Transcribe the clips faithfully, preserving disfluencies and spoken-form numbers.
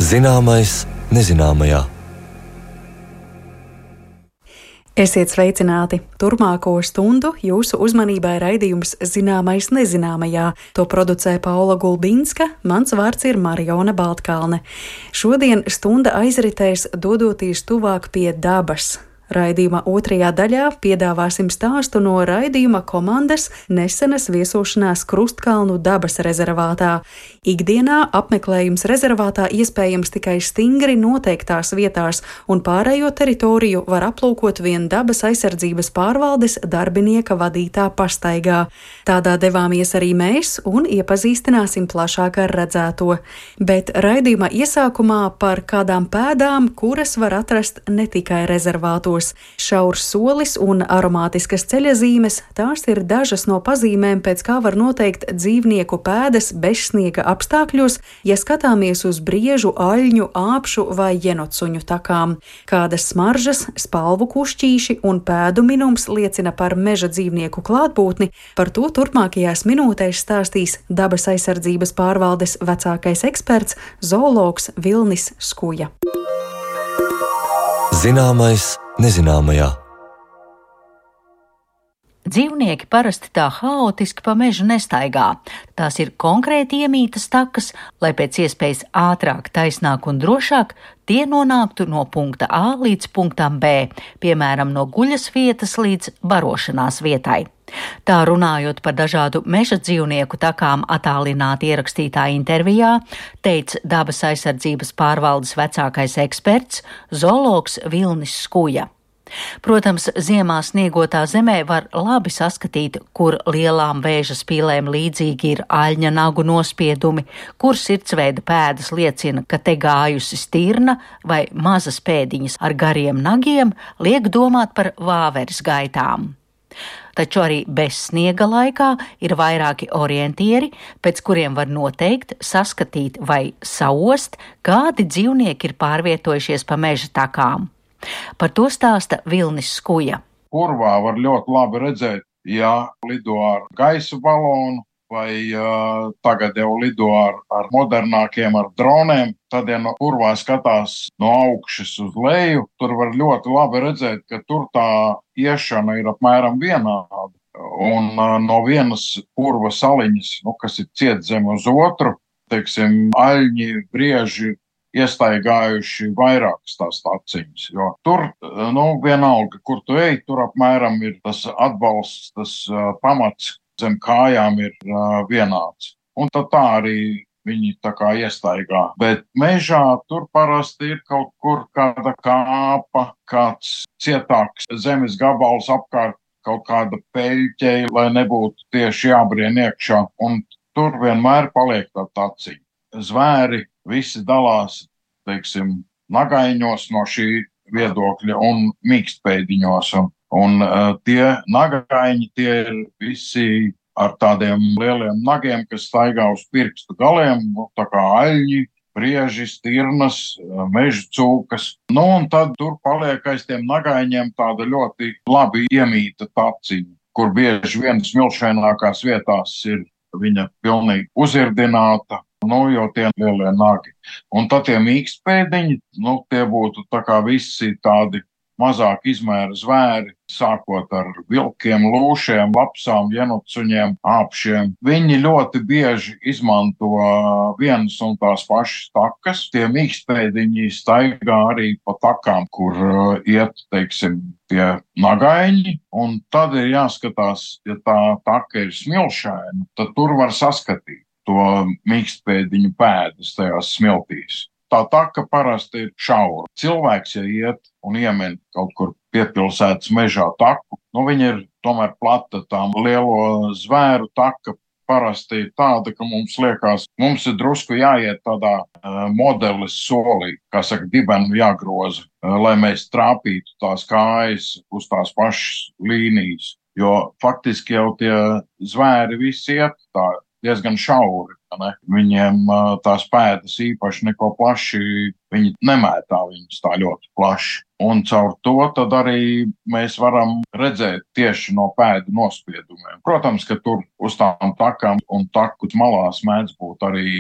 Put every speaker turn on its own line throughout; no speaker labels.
Zināmais nezināmajā.
Esiet sveicināti! Turpmāko stundu jūsu uzmanībai raidījums Zināmais nezināmajā. To producē Paula Gulbinska, mans vārds ir Mariona Baltkalne. Šodien stunda aizritēs dodoties tuvāk pie dabas. Raidījuma otrajā daļā piedāvāsim stāstu no raidījuma komandas nesenas viesošanās Krustkalnu dabas rezervātā. Ikdienā apmeklējums rezervātā iespējams tikai stingri noteiktās vietās, un pārējo teritoriju var aplūkot vien dabas aizsardzības pārvaldes darbinieka vadītā pastaigā. Tādā devāmies arī mēs un iepazīstināsim plašāk ar redzēto. Bet raidījuma iesākumā par kādām pēdām, kuras var atrast ne tikai rezervātos. Šaurs solis un aromātiskas ceļazīmes – tās ir dažas no pazīmēm, pēc kā var noteikt dzīvnieku pēdas bezsniega apstākļos, ja skatāmies uz briežu, aļņu, āpšu vai jenotsuņu takām. Kādas smaržas, spalvu kušķīši un pēdu minums liecina par meža dzīvnieku klātbūtni, par to turpmākajās minūtēs stāstīs dabas aizsardzības pārvaldes vecākais eksperts, zoologs Vilnis Skuja.
Zināmais nezināmajā.
Dzīvnieki parasti tā haotiski pa mežu nestaigā. Tās ir konkrēti iemītas takas, lai pēc iespējas ātrāk, taisnāk un drošāk tie nonāktu no punkta A līdz punktam B, piemēram, no guļas vietas līdz barošanās vietai. Tā runājot par dažādu meža dzīvnieku takām attālināti ierakstītā intervijā, teica dabas aizsardzības pārvaldes vecākais eksperts, zoologs Vilnis Skuja. Protams, ziemā sniegotā zemē var labi saskatīt, kur lielām vēža spīlēm līdzīgi ir aļņa nagu nospiedumi, kur sirdsveida pēdas liecina, ka te gājusi stirna vai mazas pēdiņas ar gariem nagiem liek domāt par vāveres gaitām. Taču arī bez sniega laikā ir vairāki orientieri, pēc kuriem var noteikt, saskatīt vai saost, kādi dzīvnieki ir pārvietojušies pa meža takām. Par to stāsta Vilnis Skuja.
Purvā var ļoti labi redzēt, ja lido ar gaisa balonu vai uh, tagad jau lido ar, ar modernākiem, ar droniem. Tad, ja no purvā skatās no augšas uz leju, tur var ļoti labi redzēt, ka tur tā iešana ir apmēram vienāda. Un uh, no vienas purva saliņas, nu, kas ir ciet zem uz otru, teiksim, aļņi, brieži, iestaigājuši vairākas tās taciņas, jo tur, nu, vienalga, kur tu ej, tur apmēram ir tas atbalsts, tas uh, pamats zem kājām ir uh, vienāds. Un tad tā arī viņi tā kā iestaigā. Bet mežā tur parasti ir kaut kur kāda kāpa, kāds cietāks zemes gabals apkārt, kaut kāda peļķei, lai nebūtu tieši jābrien iekšā. Un tur vienmēr paliek tā taciņa. Zvēri visi dalās, teiksim, nagaiņos no šī viedokļa un mīkstpēdiņos. Un, un uh, tie nagaiņi, tie ir visi ar tādiem lieliem nagiem, kas staigā uz pirkstu galiem, nu, tā kā aļņi, brieži, stirnas, meža cūkas. Nu, un tad tur paliek aiz tiem nagaiņiem tāda ļoti labi iemīta taciņa, kur bieži vien smilšainākās vietās ir viņa pilnīgi uzirdināta. Nu, jo tie lielie nagi. Un tad tie mīkstpēdiņi, nu, tie būtu tā kā visi tādi mazāk izmēra zvēri, sākot ar vilkiem, lūšiem, lapsām, jenotsuņiem, āpšiem. Viņi ļoti bieži izmanto vienas un tās pašas takas. Tie mīkstpēdiņi staigā arī pa takām, kur uh, iet, teiksim, tie nagaiņi. Un tad ir jāskatās, ja tā taka ir smilšaina, tad tur var saskatīt to mīkstpēdiņu pēdas tajās smiltīs. Tā taka parasti ir šaura. Cilvēks, ja iet un iemin kaut kur piepilsētas mežā taku, nu viņa ir tomēr plata. Tā lielo zvēru taka parasti ir tāda, ka mums liekas, mums ir drusku jāiet tādā uh, modeles solī, kā saka, dibenu jāgroza, uh, lai mēs trāpītu tās kājas uz tās pašas līnijas. Jo faktiski jau tie zvēri visi iet tā diezgan šauri. Ne? Viņiem tās pēdas īpaši neko plaši, viņi nemētā viņus tā ļoti plaši. Un caur to tad arī mēs varam redzēt tieši no pēdu nospiedumiem. Protams, ka tur uz tām takām un taku malās mēdz būt arī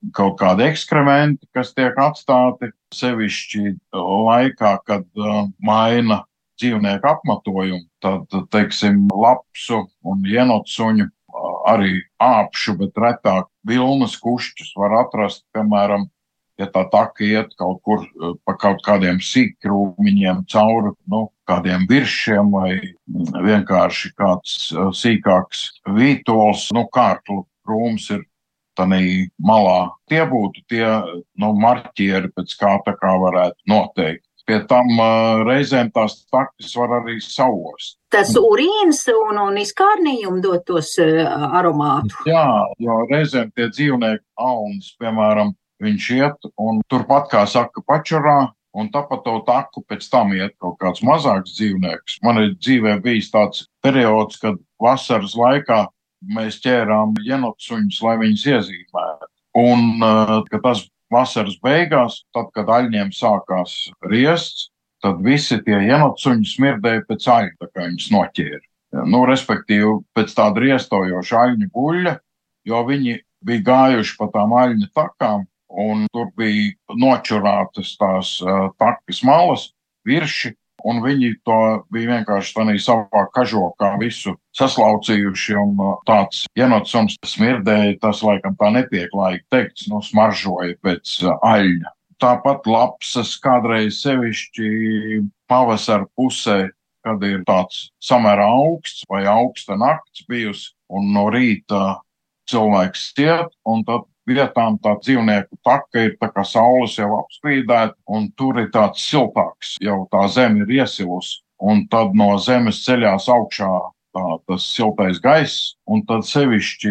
kaut kādi ekskrementi, kas tiek atstāti, sevišķi laikā, kad uh, maina dzīvnieku apmetojumu, tad, teiksim, lapsu un jenotsuņu, uh, arī āpšu, bet retāk vilnas kušķus var atrast, piemēram, ja tā taka iet kaut kur uh, pa kaut kādiem sīkrūmiņiem cauri, nu, kādiem viršiem vai vienkārši kāds uh, sīkāks vītols, nu, kārklu krūms ir tanī malā. Tie būtu tie, nu, marķieri, pēc kā tā kā varētu noteikt. Pie tam uh, reizēm tās takas var arī sauost.
Tas urīns un, un izkārnījumi dod tos uh, aromātu.
Jā, jo reizēm tie dzīvnieki alnis, piemēram, viņš iet un turpat, kā saka, pačurā, un tāpat to taku pēc tam iet kaut kāds mazāks dzīvnieks. Man ir dzīvē bijis tāds periods, kad vasaras laikā mēs ķērām jenotsuņus, lai viņus iezīmētu. Un, kad tas vasaras beigās, tad, kad aļņiem sākās riests, tad visi tie jenotsuņi smirdēja pēc aļņa, tā kā viņus noķēra. Nu, respektīvi, pēc tāda riestojoša aļņu guļa, jo viņi bija gājuši pa tām aļņa takām, un tur bija nočurātas tās uh, takas malas, virši, un viņi to bija vienkārši tādā savā kažokā visu saslaucījuši, un tāds jenotsuns smirdēja, tas laikam tā nepieklājīgi teikts, nu, smaržoja pēc aļņa. Tāpat lapsas kādreiz sevišķi pavasara pusē, kad ir tāds samērā augsts vai augsta nakts bijusi, un no rīta cilvēks stiet, un tad vietām tā dzīvnieku taka ir tā kā saules jau apspīdēta, un tur ir tāds siltāks, jau tā zeme ir iesilusi, un tad no zemes ceļās augšā tā, tas siltais gaiss, un tad sevišķi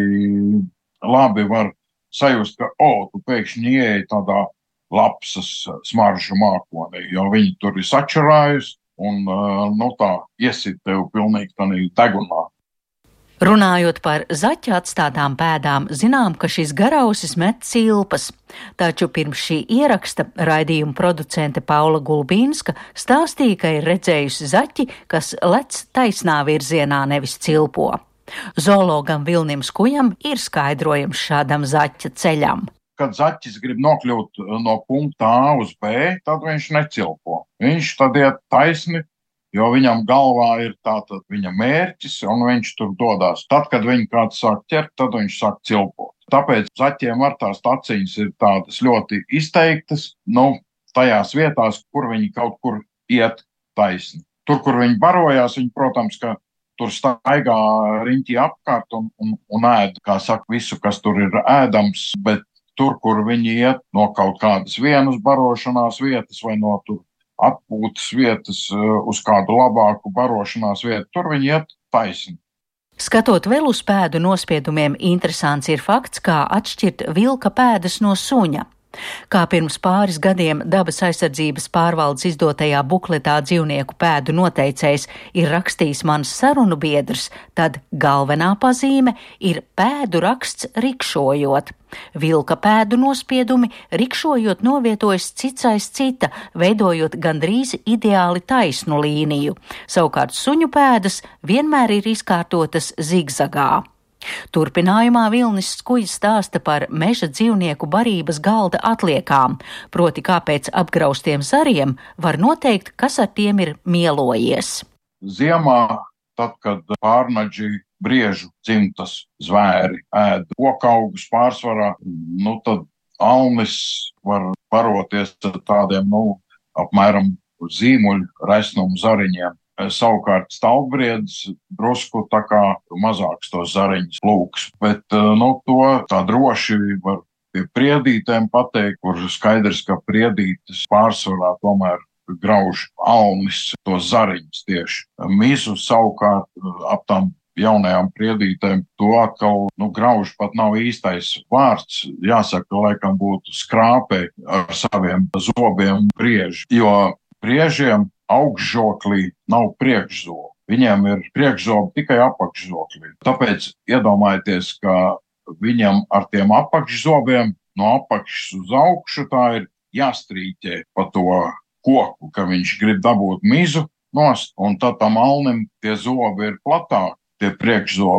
labi var sajust, ka, o, tu pēkšņi ieeji tādā lapsas smaržu mākonī, jo viņi tur ir sačurājusi, un, nu tā, iesit tev pilnīgi tādā degunā.
Runājot par zaķa atstātām pēdām, zinām, ka šis garausis met cilpas, taču pirms šī ieraksta raidījuma producente Paula Gulbīnska stāstīja, ka ir redzējusi zaķi, kas lec taisnā virzienā, nevis cilpo. Zoologam Vilnim Skujam ir skaidrojums šādam zaķa ceļam.
Kad zaķis grib nokļūt no punkta A uz B, tad viņš necilpo. Viņš tad iet taisni, jo viņam galvā ir tātad viņa mērķis, un viņš tur dodās. Tad, kad viņi kāds sāk ķert, tad viņš sāk cilpot. Tāpēc zaķiem ar tās taciņas ir tādas ļoti izteiktas, nu, tajās vietās, kur viņi kaut kur iet taisni. Tur, kur viņi barojās, viņi, protams, ka tur staigā riņķī apkārt un, un, un ēd, kā saka, visu, kas tur ir ēdams, bet tur, kur viņi iet no kaut kādas vienas barošanās vietas vai no tur atpūtas vietas uz kādu labāku barošanās vietu, tur viņi iet taisni.
Skatot vēl uz pēdu nospiedumiem, interesants ir fakts, kā atšķirt vilka pēdas no suņa. Kā pirms pāris gadiem Dabas aizsardzības pārvaldes izdotajā bukletā dzīvnieku pēdu noteicējs ir rakstījis mans sarunu biedrs, tad galvenā pazīme ir pēdu raksts rikšojot. Vilka pēdu nospiedumi rikšojot novietojas cits aiz cita, veidojot gandrīz ideāli taisnu līniju. Savukārt suņu pēdas vienmēr ir izkārtotas zigzagā. Turpinājumā Vilnis Skujs stāsta par meža dzīvnieku barības galda atliekām, proti kāpēc apgraustiem zariem var noteikt, kas ar tiem ir mielojies.
Ziemā, tad, kad pārnaģi briežu dzimtas zvēri ēd kokaugus pārsvarā, nu tad alnis var baroties ar tādiem, nu, apmēram zīmuļu resnumu zariņiem. Savukārt stalbriedis drusku tā kā mazāks tos zariņus lūks, bet, nu, to tā droši var pie priedītēm pateikt, kur skaidrs, ka priedītes pārsvarā tomēr grauž alnis tos zariņus tieši. Mizu savukārt ap tām jaunajām priedītēm to atkal, nu, grauž pat nav īstais vārds, jāsaka, laikam būtu skrāpē ar saviem zobiem brieži, jo briežiem augšžoklī nav priekšzobu. Viņiem ir priekšzobi tikai apakšzoklī. Tāpēc iedomājieties, ka viņam ar tiem apakšzobiem no apakšas uz augšu tā ir jāstrīķē pa to koku, ka viņš grib dabūt mizu nost, un tad tam alnim tie zobi ir platāki, tie priekšzobi.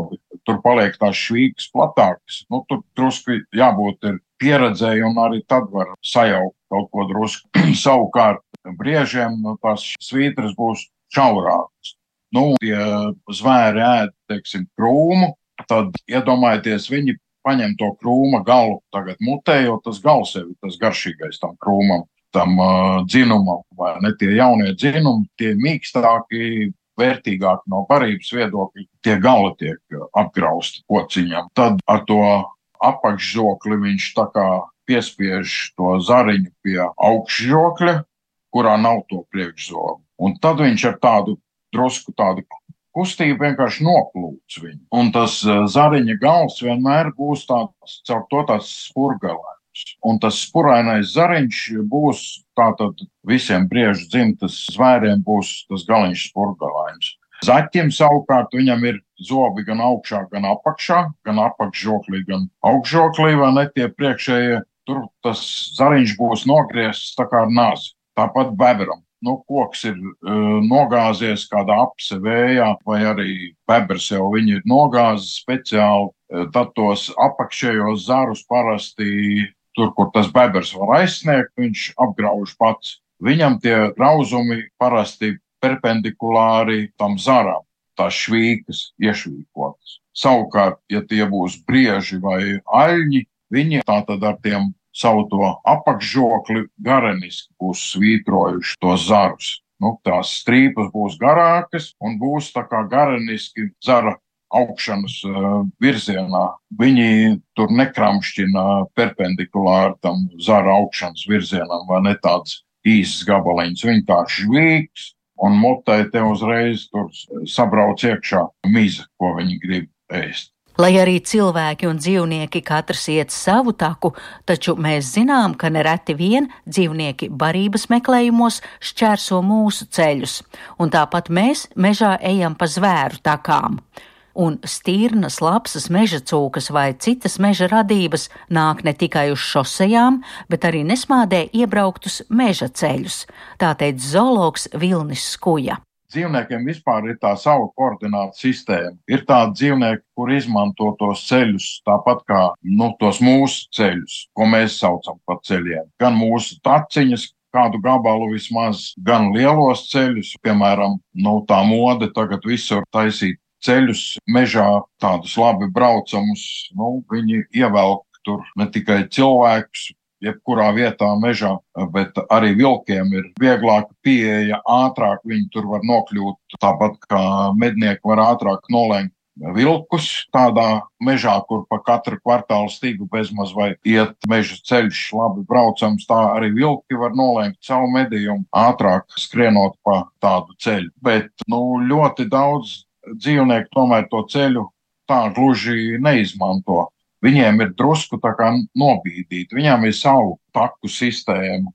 tur paliek tās švīkas platākas. Nu, tur drusku jābūt ir pieredzēji un arī tad var sajaukt kaut ko drusku. Savukārt briežiem nu, tās svītras būs šaurākas. Nu, tie zvēri ēd, teiksim, krūmu, tad iedomājieties, viņi paņem to krūma galu tagad mutē, jo tas gals jau ir tas garšīgais tam krūmam, tam uh, dzinumam, vai ne tie jaunie dzinumi, tie mīkstāki, vērtīgāki no barības viedokļa, tie gali tiek apgrausti pociņam. Tad ar to apakšžokli viņš tā kā piespiež to zariņu pie augšžokļa, kurā nav to priekšzobu. Un tad viņš ar tādu drusku tādu kustību vienkārši noplūc viņu. Un tas zariņa gals vienmēr būs tāds, caur to tāds spurgalēns. Un tas spurainais zariņš būs tātad visiem briežu dzimtas zvēriem būs tas galiņš spurgalēns. Zaķim savukārt viņam ir zobi gan augšā, gan apakšā, gan apakšžoklī, gan augšžoklī, vai ne tie priekšējie. Tur tas zariņš būs nogriezts tā kā ar nazi. Tāpat bebram. Nu, koks ir uh, nogāzies kādā apse vējā, vai arī bebrs jau viņi ir nogāzis speciāli, tad tos apakšējos zarus parasti tur, kur tas bebrs var aizsniegt, viņš apgrauž pats. Viņam tie grauzumi parasti perpendikulāri tam zaram, tās švīkas iešvīkotas. Savukārt, ja tie būs brieži vai aļņi, viņi tātad ar tiem savu to apakšžokli gareniski būs svītrojuši tos zarus. Nu, tās strīpas būs garākas un būs tā kā gareniski zara augšanas uh, virzienā. Viņi tur nekramšķina perpendikulāri tam zara augšanas virzienam, vai ne tāds īsts gabaliņš. Viņi tā švīks un mutē te uzreiz tur sabrauc iekšā miza, ko viņi grib ēst.
Lai arī cilvēki un dzīvnieki katrs iet savu taku, taču mēs zinām, ka nereti vien dzīvnieki barības meklējumos šķērso mūsu ceļus, un tāpat mēs mežā ejam pa zvēru takām. Un stirnas, lapsas, meža cūkas vai citas meža radības nāk ne tikai uz šosejām, bet arī nesmādē iebrauktus meža ceļus, tā teica zoologs Vilnis Skuja.
Dzīvniekiem vispār ir tā sava koordināta sistēma. Ir tādi dzīvnieki, kur izmanto tos ceļus tāpat kā nu, tos mūsu ceļus, ko mēs saucam par ceļiem. Gan mūsu taciņas, kādu gabalu vismaz, gan lielos ceļus. Piemēram, nu, tā mode tagad visur taisīt ceļus mežā, tādus labi braucamus. Nu, viņi ievelk tur ne tikai cilvēkus, jebkurā vietā mežā, bet arī vilkiem ir vieglāka pieeja, ātrāk viņi tur var nokļūt, tāpat kā mednieki var ātrāk nolenkt vilkus tādā mežā, kur pa katru kvartālu stigu bezmaz vai iet meža ceļš labi braucams, tā arī vilki var nolenkt savu medījumu ātrāk skrienot pa tādu ceļu. Bet nu, ļoti daudz dzīvnieku tomēr to ceļu tā gluži neizmanto. Viņiem ir drusku tā kā nobīdīti, viņiem ir savu taku sistēmu.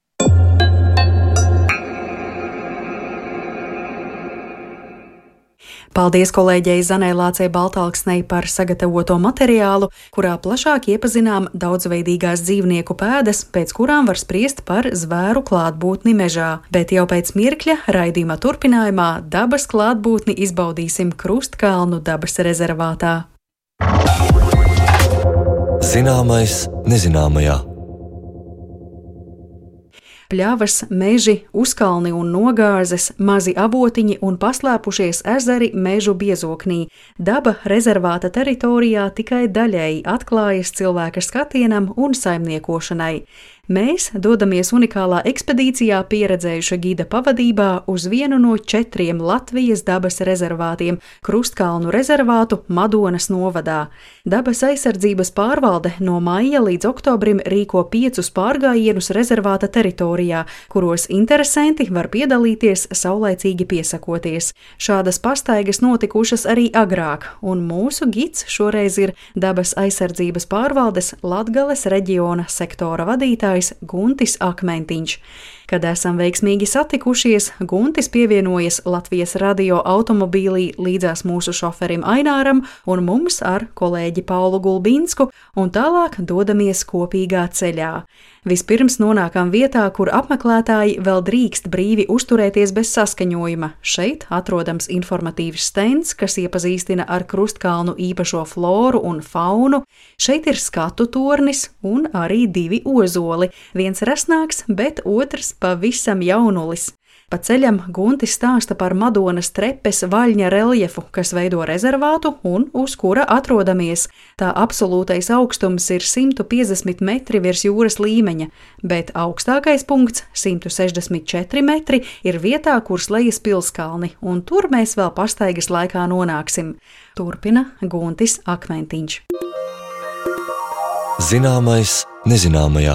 Paldies kolēģei Zanai Lācei Baltalksnei par sagatavoto materiālu, kurā plašāk iepazinām daudzveidīgās dzīvnieku pēdas, pēc kurām var spriest par zvēru klātbūtni mežā. Bet jau pēc mirkļa raidījuma turpinājumā dabas klātbūtni izbaudīsim Krustkalnu dabas rezervātā.
Zināmais nezināmajā.
Pļavas, meži, uzkalni un nogāzes, mazi avotiņi un paslēpušies ezeri mežu biezoknī. Daba rezervāta teritorijā tikai daļēji atklājas cilvēka skatienam un saimniekošanai. Mēs dodamies unikālā ekspedīcijā pieredzējuša gida pavadībā uz vienu no četriem Latvijas dabas rezervātiem – Krustkalnu rezervātu Madonas novadā. Dabas aizsardzības pārvalde no maija līdz oktobrim rīko piecus pārgājienus rezervāta teritorijā, kuros interesanti var piedalīties saulaicīgi piesakoties. Šādas pastaigas notikušas arī agrāk, un mūsu gids šoreiz ir dabas aizsardzības pārvaldes Latgales reģiona sektora vadītājs Guntis Akmentiņš. Kad esam veiksmīgi satikušies, Guntis pievienojas Latvijas radio automobīlī līdzās mūsu šoferim Aināram un mums ar kolēģi Paulu Gulbinsku, un tālāk dodamies kopīgā ceļā. Vispirms nonākam vietā, kur apmeklētāji vēl drīkst brīvi uzturēties bez saskaņojuma. Šeit atrodams informatīvs stends, kas iepazīstina ar Krustkalnu īpašo floru un faunu. Šeit ir skatu tornis un arī divi ozoli, viens resnāks, bet otrs pavisam jaunulis. Pa ceļam Guntis stāsta par Madonas trepes vaļņa reljefu, kas veido rezervātu un uz kura atrodamies. Tā absolūtais augstums ir simt piecdesmit metri virs jūras līmeņa, bet augstākais punkts, simt sešdesmit četri metri, ir vietā, kur slejas pilskalni, un tur mēs vēl pastaigas laikā nonāksim. Turpina Guntis Akmentiņš.
Zināmais nezināmajā.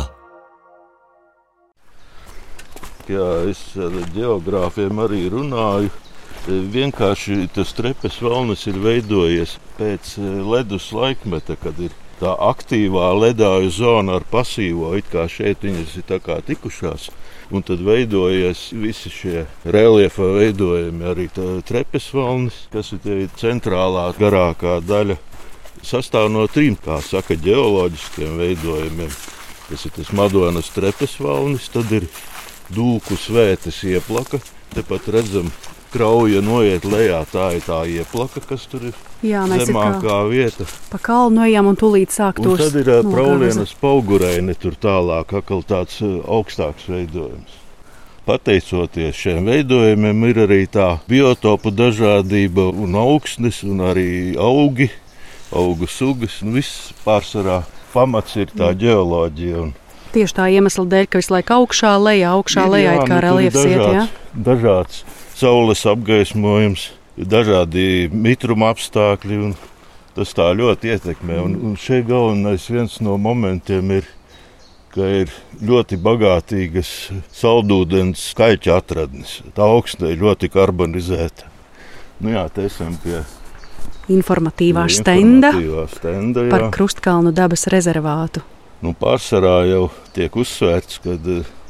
Jā, es ar ģeogrāfiem arī runāju. Vienkārši tas trepes valnis ir veidojies pēc ledus laikmeta, kad ir tā aktīvā ledāju zona ar pasīvo, it kā šeit viņas ir tā kā tikušās. Un tad veidojies visi šie reljefa veidojumi, arī tā trepes valnis, kas ir tie centrālā garākā daļa. Sastāv no trim, kā saka, ģeoloģiskiem veidojumiem. Tas ir tas Madonas trepes valnis, tad ir Dūku svētas ieplaka, tepat redzam, krauja noiet lejā, tā ir tā ieplaka, kas tur ir. Jā, zemākā vieta.
Pa kalnu ejam un tūlīt sāk tos.
Un tad ir Praulienas paugureine tur tālāk, akal tāds augstāks veidojums. Pateicoties šiem veidojumiem ir arī tā biotopu dažādība un augsnes un arī augi, augu sugas, un viss pārsvarā pamats ir tā ģeoloģija. Un
tieši tā iemesla dēļ, ka visu laiku augšā, lejā, augšā, lejā, it kā reljefs iet, jā?
Dažāds saules apgaismojums, dažādi mitruma apstākļi, un tas tā ļoti ietekmē. Un, un šeit galvenais viens no momentiem ir, ka ir ļoti bagātīgas saldūdens skaļķa atradnes. Tā augstne ir ļoti karbonizēta. Nu jā, te esam pie
informatīvā stenda,
informatīvā stenda
par Krustkalnu dabas rezervātu.
Nu, pārsvarā jau tiek uzsvērts, ka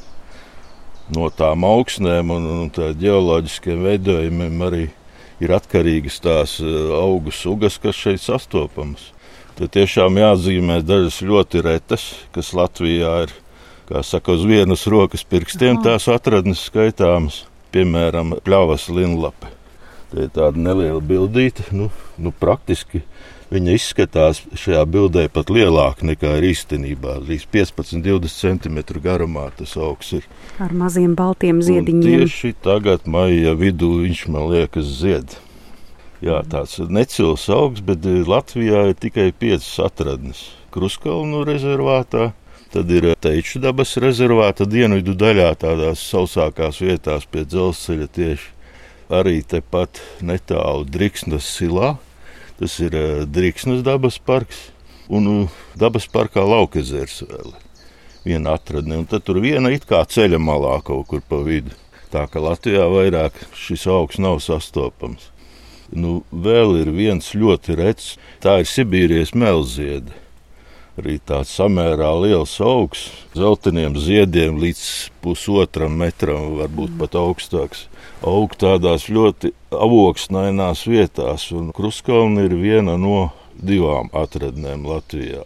no tām augsnēm un, un tā ģeoloģiskiem veidojumiem arī ir atkarīgas tās augu sugas, kas šeit sastopamas. Tad tiešām jāatzīmē dažas ļoti retas, kas Latvijā ir, kā saka, uz vienas rokas pirkstiem tās atradnes skaitāmas, piemēram, pļavas linlape. Tā ir tāda neliela bildīte, nu, nu praktiski. Viņa izskatās šajā bildē pat lielāka nekā ir īstenībā. Līdz piecpadsmit līdz divdesmit centimetru garumā tas augs ir.
Ar maziem baltiem ziediņiem.
Un tieši tagad maija vidū viņš, man liekas, zied. Jā, tāds necils augs, bet Latvijā ir tikai piecas atradnes. Krustkalnu rezervātā, tad ir Teiču dabas rezervāta dienvidu daļā, tādās sausākās vietās pie dzelzceļa tieši. Arī tepat netālu Driksnas silā. Tas ir Driksnas dabas parks un dabas parkā Laukezers vēl. Viena atradne, un tad tur viena it kā ceļa malā kaut kur pa vidu. Tā ka Latvijā vairāk šis augs nav sastopams. Nu, vēl ir viens ļoti rets, tā ir Sibīrijas melziede. Arī tāds samērā liels augs, zeltainiem ziediem līdz pusotram metram, varbūt pat augstāks. Aug tādās ļoti avoksnainās vietās, un Krustkalna ir viena no divām atradnēm Latvijā.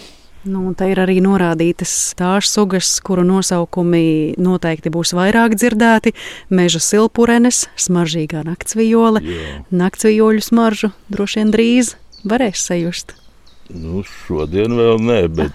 Nu, te ir arī norādītas tās sugas, kuru nosaukumi noteikti būs vairāk dzirdēti. Meža silpurenes, smaržīgā naktsvijole, naktsvijoļu smaržu droši vien drīz varēs sajust.
Nu, šodien vēl nē, bet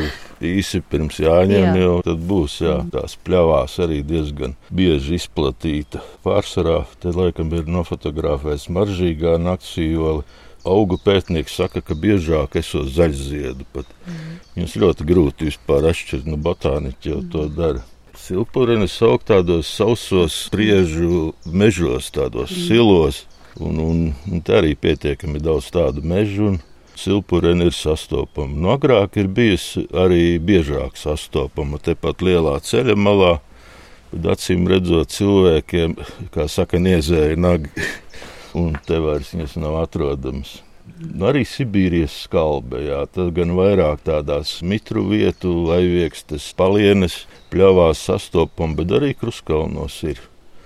īsi pirms jāņem jā. Jau tad būs, jā, tās pļavās arī diezgan bieži izplatīta. Pārsvarā te laikam ir nofotografēts smaržīgā naktsvijole. Augu pētnieks saka, ka biežāk esot zaļziedu pat. Mm. Viņus ļoti grūti vispār atšķirt, nu botāniķi jau mm. to dara. Silpurenes aug tādos sausos spriežu mežos, tādos mm. silos, un, un, un te arī pietiekami daudz tādu mežu, un silpurene ir sastopama. Nu, agrāk ir bijusi arī biežāk sastopama, tepat lielā ceļa malā, bet acīm redzot cilvēkiem, kā saka, niezēja nagi, un te vairs viņas nav atrodamas. Arī Sibīrijas skalbe, jā, tad gan vairāk tādās mitru vietu, Aiviekstes, Palienes, pļavās sastopam, bet arī Krustkalnos ir.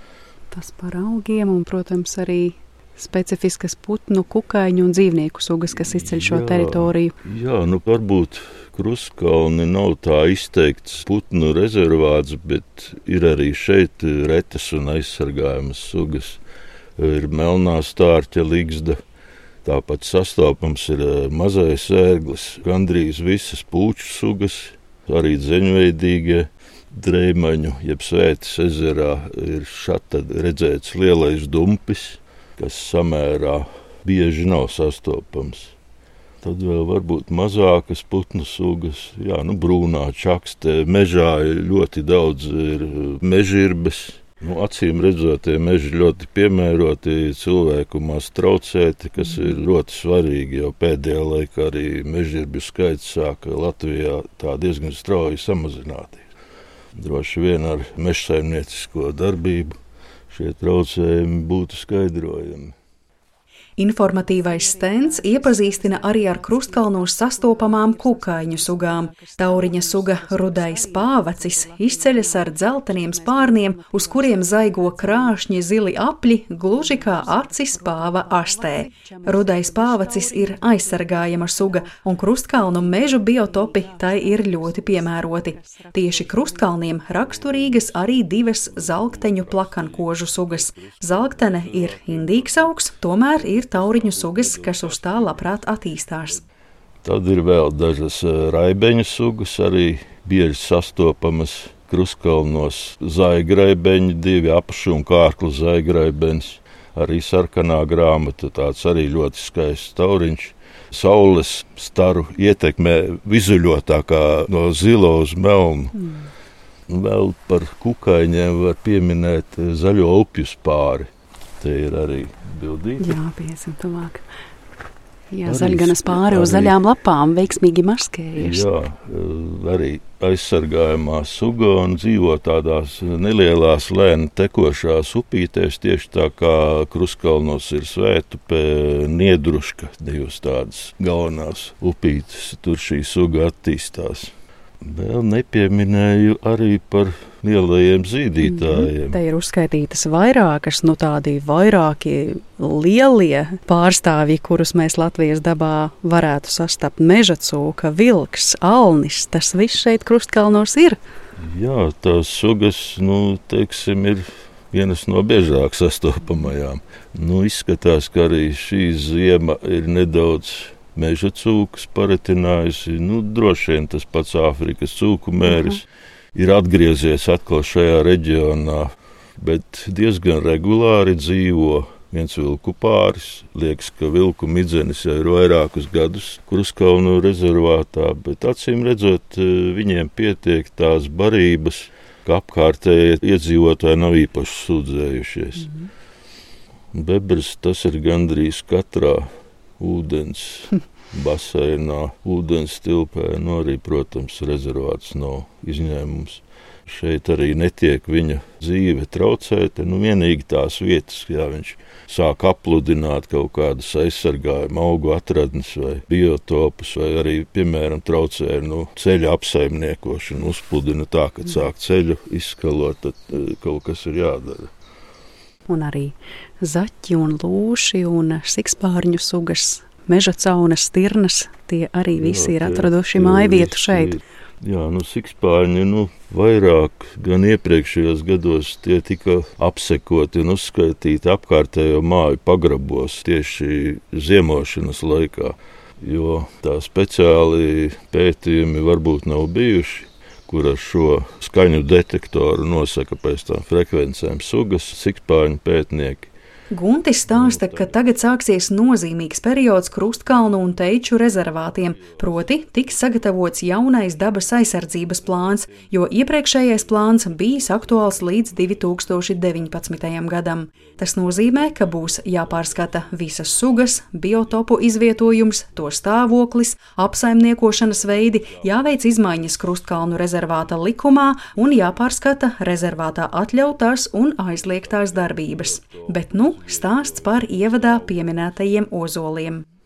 Tas par augiem un, protams, arī specifiskas putnu, kukaiņu un dzīvnieku sugas, kas izceļ šo jā, teritoriju.
Jā, nu varbūt Krustkalni nav tā izteikts putnu rezervāts, bet ir arī šeit retas un aizsargājamas sugas. Ir melnā stārķa ligzda. Tāpat sastopams ir mazais ērglis, gandrīz visas pūču sugas, arī dzeņveidīgie dreimaņu, jeb Svētas ezerā ir šatad redzēts lielais dumpis, kas samērā bieži nav sastopams. Tad vēl varbūt mazākas putnu sugas, jā, nu brūnā čakste, mežā ļoti daudz ir mežirbes. Nu, acīm redzotie meži ļoti piemēroti cilvēku maz traucēti, kas ir ļoti svarīgi, jo pēdējā laikā arī mežirbju skaits sāka Latvijā tā diezgan strauji samazināties. Droši vien ar mežsaimniecisko darbību šie traucējumi būtu skaidrojami.
Informatīvais stends iepazīstina arī ar Krustkalnos sastopamām kukaiņu sugām. Tauriņa suga rudais pāvacis izceļas ar dzelteniem spārniem, uz kuriem zaigo krāšņi zili apļi, gluži kā acis pāva astē. Rudais pāvacis ir aizsargājama suga, un Krustkalnu mežu biotopi tai ir ļoti piemēroti. Tieši Krustkalniem raksturīgas arī divas zalkteņu plakankožu sugas. Zalktene ir indīgs augs, tomēr ir tauriņu sugas, kas uz tā labprāt attīstās.
Tad ir vēl dažas raibeņu sugas, arī bieži sastopamas Krustkalnos. Zaigraibeņi, divi apšu un kārklu zaigraibenis, arī sarkanā grāmata, tāds arī ļoti skaists tauriņš. Saules staru ietekmē vizuļotākā no zilo uz melnu. Mm. Vēl par kukaiņiem var pieminēt zaļo upju spāri. Te ir arī bildīte.
Jā, piesim tuvāk. Jā, zaļganas pāri uz zaļām lapām veiksmīgi maskējies.
Jā, arī aizsargājumā suga un dzīvo tādās nelielās lēni tekošās upītēs, tieši tā kā Krustkalnos ir Svētupe, Niedruška, divas tādas galvenās upītes, tur šī suga attīstās. Vēl nepieminēju arī par lielajiem zīdītājiem.
Mm, te ir uzskaitītas vairākas, nu tādi vairāki lielie pārstāvji, kurus mēs Latvijas dabā varētu sastapt. Meža cūka, vilks, alnis, tas viss šeit Krustkalnos ir.
Jā, tās sugas, nu, teiksim, ir vienas no biežāk sastopamajām. Nu, izskatās, ka arī šī ziema ir nedaudz meža cūkas paretinājusi, nu, droši vien tas pats Āfrikas cūku mēris uh-huh. ir atgriezies atkal šajā reģionā, bet diezgan regulāri dzīvo viens vilku pāris. Liekas, ka vilku midzenis jau ir vairākus gadus Krustkalnu rezervātā, bet acīm redzot, viņiem pietiek tās barības, ka apkārtējie iedzīvotāji nav īpaši sūdzējušies. Uh-huh. Bebrs tas ir gandrīz katrā ūdens baseinā, ūdens tilpē, nu arī, protams, rezervāts nav izņēmums. Šeit arī netiek viņa dzīve traucēta, nu vienīgi tās vietas, jā, viņš sāk apludināt kaut kādas aizsargājuma augu atradnes vai biotopus, vai arī, piemēram, traucē nu, ceļa apsaimniekošanu, uzpludina tā, kad sāk ceļu izskalot, tad kaut kas ir jādara.
Un arī zaķi un lūši un sikspārņu sugas, meža caunas, stirnas, tie arī visi jā, ir atraduši mājvietu šeit.
Jā, nu sikspārņi, nu vairāk gan iepriekšējos gados tie tika apsekoti un uzskaitīti apkārtējo māju pagrabos tieši ziemošanas laikā, jo tā speciāli pētījumi varbūt nav bijuši, kur ar šo skaņu detektoru nosaka pēc tām frekvencēm sugas, sikspārņu pētnieki.
Guntis stāsta, ka tagad sāksies nozīmīgs periods Krustkalnu un Teiču rezervātiem, proti tiks sagatavots jaunais dabas aizsardzības plāns, jo iepriekšējais plāns bijis aktuāls līdz divi tūkstoši deviņpadsmitajam gadam. Tas nozīmē, ka būs jāpārskata visas sugas, biotopu izvietojums, to stāvoklis, apsaimniekošanas veidi, jāveic izmaiņas Krustkalnu rezervāta likumā un jāpārskata rezervātā atļautās un aizliegtās darbības. Bet nu stāsts par ievadā pieminētajiem ozoliem.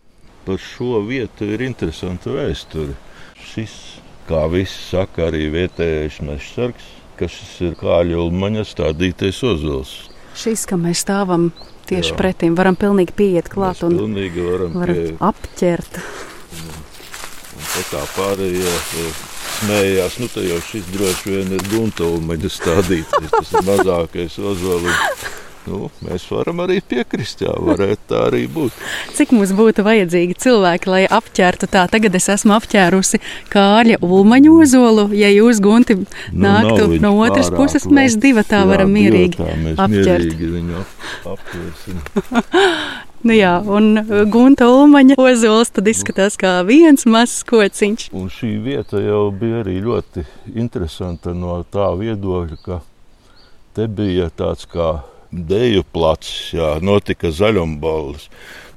par šo vietu ir interesanta vēsture. Šis, kā visi saka, arī vietējais mežsargs, ka šis ir Kāļa Ulmaņa stādītais ozols.
Šis, kam mēs stāvam tieši Jā. pretim, varam pilnīgi pieiet klāt
mēs
un
varam,
varam
pie...
apķert.
Un, un tā kā pārējie smējās, nu te jau šis droši vien ir Gunta Ulmaņa stādītais, tas ir mazākais ozolis. Nu, mēs varam arī piekrist, jā, varētu tā arī būt.
Cik mums būtu vajadzīgi cilvēki, lai apķertu tā? Tagad es esmu apķērusi Kāļa Ulmaņa ozolu. Ja jūs, Gunti, nāktu nu, no otras puses, mēs divi tā jā, varam mierīgi tā, mēs apķert. Mierīgi viņu ap, apķersim. Nu jā, un Gunta Ulmaņa ozols tad izskatās kā viens mazs kociņš.
Un šī vieta jau bija arī ļoti interesanta no tā viedokļa, ka te bija tāds kā deju plats, jā, notika zaļumballes.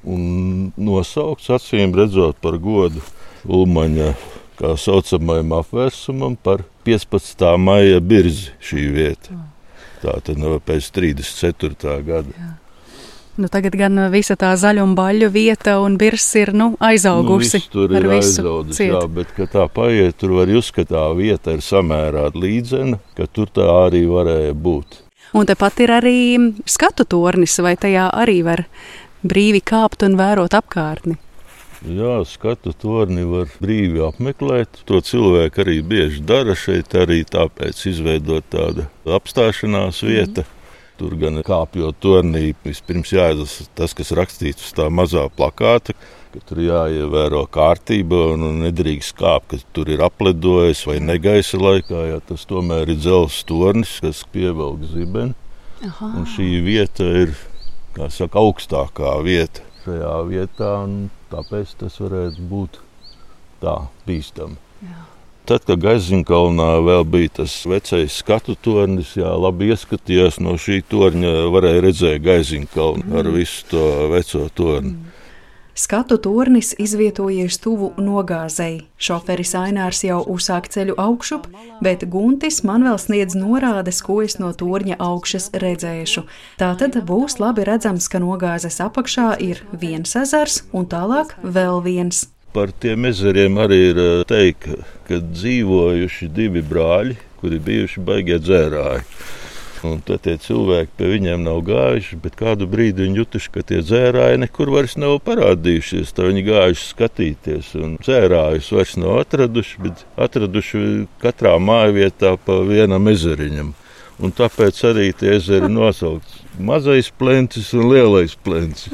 Un nosaukts acīm redzot par godu Ulmaņa, kā saucamajam apvērsumam, par piecpadsmitā maija birzi šī vieta. Tātad no pēc trīsdesmit ceturtā gada. Jā.
Nu, tagad gan visa tā zaļumbaļu vieta un birs ir nu, aizaugusi.
Nu, tur ir aizaugusi, jā, bet, ka tā paiet, tur var uzskatīt, tā vieta ir samērā līdzena, ka tur tā arī varēja būt.
Un tepat ir arī skatu tornis, vai tajā arī var brīvi kāpt un vērot apkārtni?
Jā, skatu torni var brīvi apmeklēt. To cilvēku arī bieži dara šeit, arī tāpēc izveidot tāda apstāšanās vieta. Mm. Tur gan kāpjot tornī, vispirms jāizlasa tas, kas rakstīts uz tā mazā plakāta, ka tur jāievēro kārtība un nedrīkst kāpt, ka tur ir apledojis vai negaisa laikā, ja tas tomēr ir dzelzs tornis, kas pievelk zibeni. Aha. Un šī vieta ir, kā saka, augstākā vieta šajā vietā, un tāpēc tas varētu būt tā bīstami. Jā. Tad, kad Gaiziņkalnā vēl bija tas vecais skatu tornis, jā, labi ieskatījās no šī torņa, varēja redzēt Gaiziņkalnu mm. ar visu to veco torni. Mm.
Skatu tornis izvietojies tuvu nogāzei. Šoferis Ainārs jau uzsāk ceļu augšup, bet Guntis man vēl sniedz norādes, ko es no torņa augšas redzēšu. Tātad būs labi redzams, ka nogāzes apakšā ir viens ezers un tālāk vēl viens.
Par tiem ezeriem arī ir teikt, ka dzīvojuši divi brāļi, kuri bijuši baigie dzērāji. Un tad tie cilvēki pie viņiem nav gājuši, bet kādu brīdi viņi jutuši, ka tie dzērāji nekur vairs nav parādījušies. Tā viņi gājuši skatīties, un dzērājus vairs nav atraduši, bet atraduši katrā mājvietā pa vienam ezeriņam. Un tāpēc arī tie ezeri nosaukts mazais plencis un lielais plencis.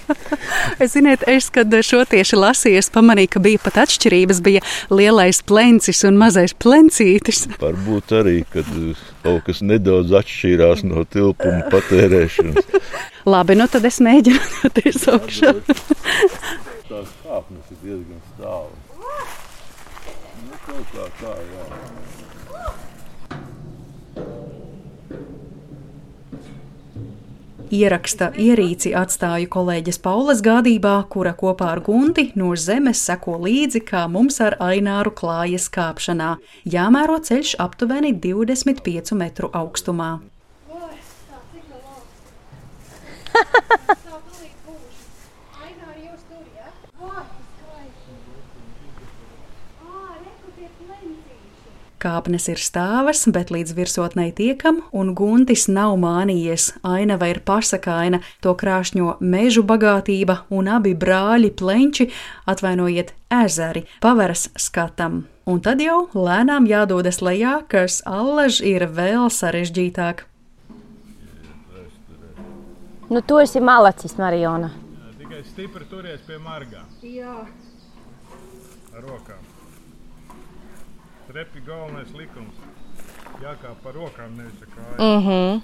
Es ziniet, es, kad šo tieši lasīju, es pamanīju, ka bija pat atšķirības, bija lielais plencis un mazais plencītis.
Varbūt arī, kad kaut kas nedaudz atšķīrās no tilpuma patērēšanas.
Labi, nu tad es mēģinu doties augšā.
Tās kāpnes ir diezgan stāvas. Nu, kaut kā tā, jā.
Ieraksta ierīci atstāju kolēģes Paulas gādībā, kura kopā ar Gunti no zemes seko līdzi, kā mums ar Aināru klājas kāpšanā. Jāmēro ceļš aptuveni divdesmit piecu metru augstumā. Kāpnes ir stāvas, bet līdz virsotnei tiekam, un Guntis nav mānījies. Ainava ir pasakaina, to krāšņo mežu bagātība, un abi brāļi plenči, atvainojiet, ezeri, paveras skatam. Un tad jau lēnām jādodas lejā, kas allaž ir vēl sarežģītāk.
Nu, tu esi malacis, Marijona.
Jā, tikai stipri turies pie margām.
Jā.
Ar rokām. Trepi galvenais likums. Jākāp par rokām, nevis ar kājām.
Mhm.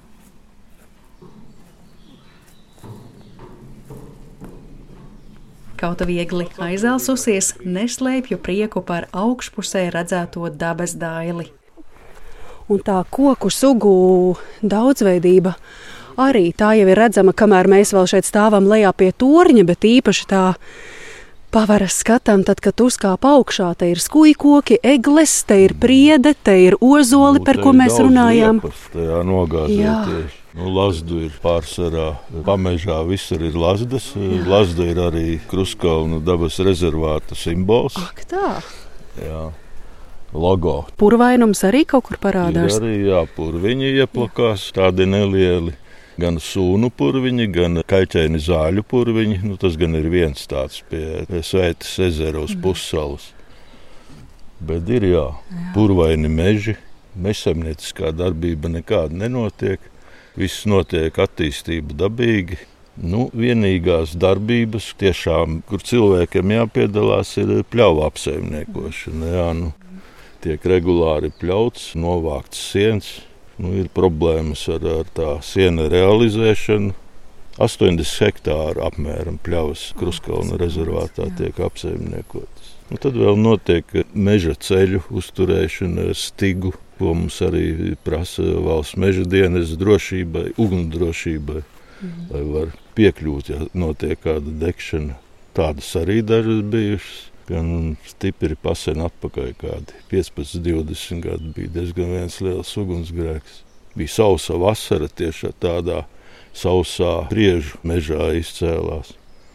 Kauta viegli aizelsusies, neslēpju prieku par augšpusē redzēto dabas daili. Un tā koku sugu daudzveidība arī tā jau ir redzama, kamēr mēs vēl šeit stāvam lejā pie torņa, bet īpaši tā Pavaras skatām, tad, kad uzkāp augšā, te ir skujkoki, egles, te ir priede, te ir ozoli,
Nu,
par
te
ko
ir
mēs
daudz
runājām.
liepas tajā nogāzēties. Nu, lazdu ir pārsvarā, pamežā visur ir lazdas. Lazda ir arī Krustkalnu dabas rezervāta simbols.
Ak tā.
Jā. Logo.
Purvainums arī kaut kur parādās.
Ir arī, jā, purviņi ieplakās, tādi nelieli. Gan sūnu purviņi, gan kaļķēni zāļu purviņi. Nu, tas gan ir viens tāds pie Svētas ezera uz pussalas. Bet ir, jā, purvaini meži, mežsaimnieciskā darbība nekāda nenotiek. Viss notiek attīstība dabīgi. Nu, vienīgās darbības, tiešām, kur cilvēkiem jāpiedalās, ir pļauju apsaimniekošana. Jā, nu, tiek regulāri pļauts, novākts siens. Nu, ir problēmas ar, ar tā siena realizēšanu. astoņdesmit hektāru apmēram pļavas Krustkalnu rezervātā tiek apsaimniekotas. Nu, tad vēl notiek meža ceļu uzturēšana, stigu, ko mums arī prasa valsts meža dienas drošībai, ugunsdrošībai, mm. lai var piekļūt, ja notiek kāda degšana. Tādas arī dažas bijušas. Gan stipri pasen atpakaļ, kādi piecpadsmit, divdesmit gadi bija diezgan viens liels ugunsgrēks. Bija sausa vasara, tieši tādā sausā priežu mežā izcēlās.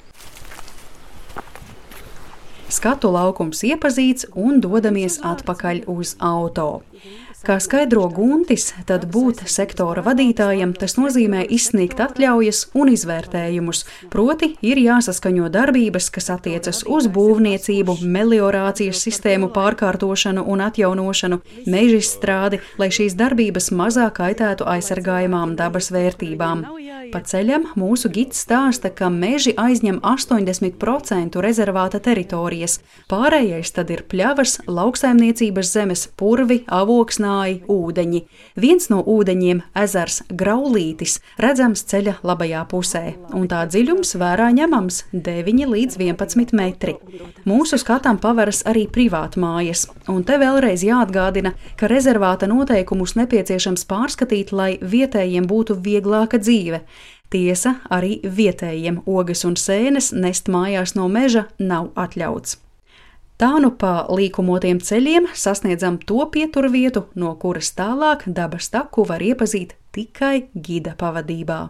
Skatu laukums iepazīts un dodamies atpakaļ uz auto. Kā skaidro Guntis, tad būt sektora vadītājam tas nozīmē izsniegt atļaujas un izvērtējumus, proti ir jāsaskaņo darbības, kas attiecas uz būvniecību, meliorācijas sistēmu pārkārtošanu un atjaunošanu, mežizstrādi, lai šīs darbības mazāk kaitētu aizsargājamām dabas vērtībām. Pa ceļam mūsu gids stāsta, ka meži aizņem astoņdesmit procentu rezervāta teritorijas, pārējais tad ir pļavas, lauksaimniecības zemes, purvi, avoksnāji, ūdeņi. Viens no ūdeņiem, ezers Graulītis, redzams ceļa labajā pusē, un tā dziļums vērā ņemams deviņi līdz vienpadsmit metri. Mūsu skatām paveras arī privātmājas, un te vēlreiz jāatgādina, ka rezervāta noteikumus nepieciešams pārskatīt, lai vietējiem būtu vieglāka dzīve. Tiesa, arī vietējiem ogas un sēnes nest mājās no meža nav atļauts. Tā nu pa līkumotiem ceļiem sasniedzam to pieturvietu, no kuras tālāk dabas taku var iepazīt tikai gida pavadībā.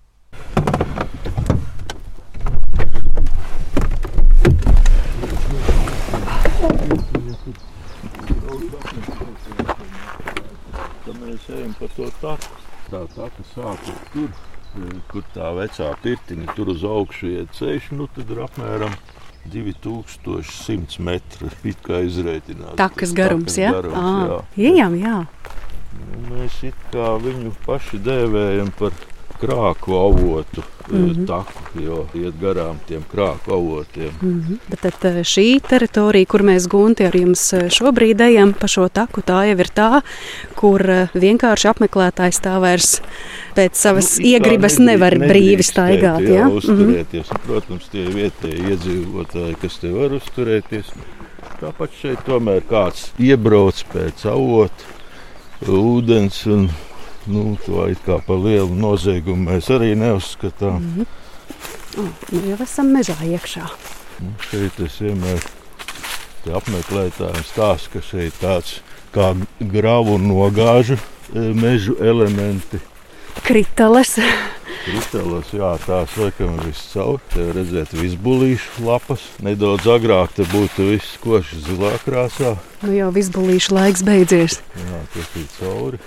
Tad mēs ejam pa to taku. Tā taka sākas tur, kur tā vecā pirtiņa, tur uz augšu iet ceļš, nu tad ir apmēram divi tūkstoši simts metri, it kā izrēķināt.
Takas garums, ja?
garums,
à,
jā?
Ejam, jā.
Nu, mēs it kā viņu paši dēvējam par krāku avotu mm-hmm. taku, jo iet garām tiem krāku avotiem.
Mm-hmm. Bet tad šī teritorija, kur mēs Gunti ar jums šobrīd ejam pa šo taku, tā jau ir tā, kur vienkārši apmeklētājs tā vairs pēc savas nu, iegribas nedrīk, nevar brīvi staigāt.
Jā,
ja?
uzturēties. Mm-hmm. Protams, tie vietēji iedzīvotāji, kas te var uzturēties. Tāpat šeit tomēr kāds iebrauc pēc avota, ūdens un nu, to it kā pa lielu noziegumu mēs arī neuzskatām.
Mm-hmm. Oh, nu jau esam mežā iekšā.
Nu, šeit es vienmēr apmeklētājiem stāstu, ka šeit tāds kā gravu un nogāžu mežu elementi.
Kriteles.
Kriteles, jā, tās laikam viss caur. Te redzēt visbulīšu lapas. Nedaudz agrāk te būtu viss koši zilā krāsā.
Nu jau visbulīšu laiks beidzies.
Jā, tas ir cauri.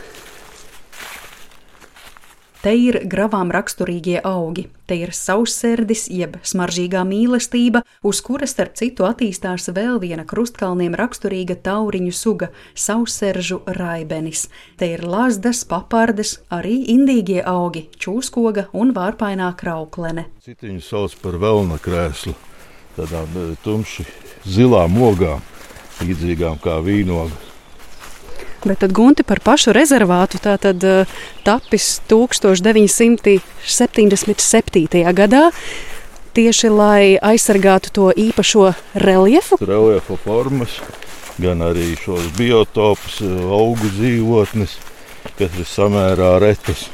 Te ir gravām raksturīgie augi, te ir sausserdis, jeb smaržīgā mīlestība, uz kuras starp citu attīstās vēl viena Krustkalniem raksturīga tauriņu suga – sausseržu raibenis. Te ir lazdas, papardes, arī indīgie augi – čūskoga un vārpainā krauklene.
Citiņu sauc par velna krēslu, tādām tumši zilām ogām, līdzīgām kā vīnoga.
Bet tad Gunti par pašu rezervātu tā tad uh, tapis tūkstoš deviņi simti septiņdesmit septītajā gadā, tieši lai aizsargātu to īpašo reljefu.
Reljefa formas, gan arī šos biotopus, augu dzīvotnes, kas ir samērā retas.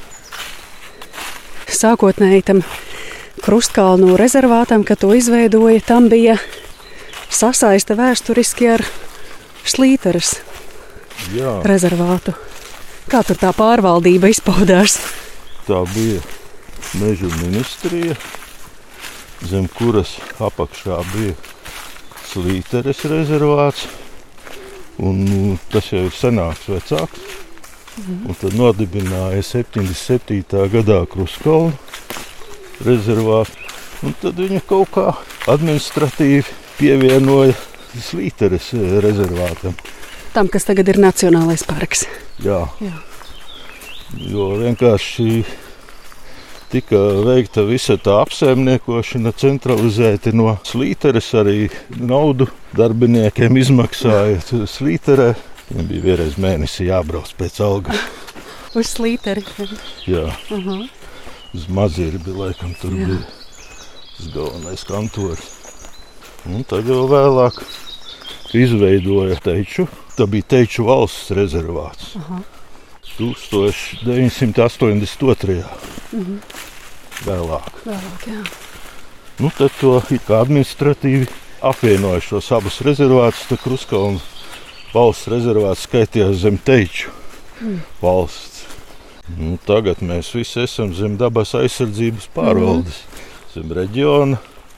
Sākotnēji tam Krustkalnu rezervātam, kad to izveidoja, tam bija sasaista vēsturiski ar Slīteres
Jā.
rezervātu. Kā tur tā pārvaldība izpaudās?
Tā bija mežu ministrija, zem kuras apakšā bija Slīteres rezervāts, un tas jau ir senāks vecāks. Mm. Un tad nodibināja septiņdesmit septītā gadā Kruskalnu rezervātu, un tad viņi kaut kā administratīvi pievienoja Slīteres rezervātam.
Tam, kas tagad ir Nacionālais parks.
Jā,
Jā.
Jo vienkārši tika veikta visa tā apsaimniekošana centralizēti no Slīteres, arī naudu darbiniekiem izmaksāja Slīterē. Viņam bija vienreiz mēnesi jābrauc pēc algas.
Uz Slīteri.
Jā,
Uh-huh.
uz Mazirbi, laikam tur
Jā.
bija tas galvenais kantors. Un tad jau vēlāk izveidoja Teiču. Tā bija Teiču valsts rezervāts.
Aha.
tūkstoš deviņsimt astoņdesmit otrajā
Mhm.
vēlāk.
Vēlāk, jā.
Nu, tad to it kā administratīvi apvienoja šos abus rezervātus. Tad Kruskalnu valsts rezervāts skaitījās zem Teiču
Mm.
valsts. Nu, tagad mēs visi esam zem dabas aizsardzības pārvaldes, zem reģiona.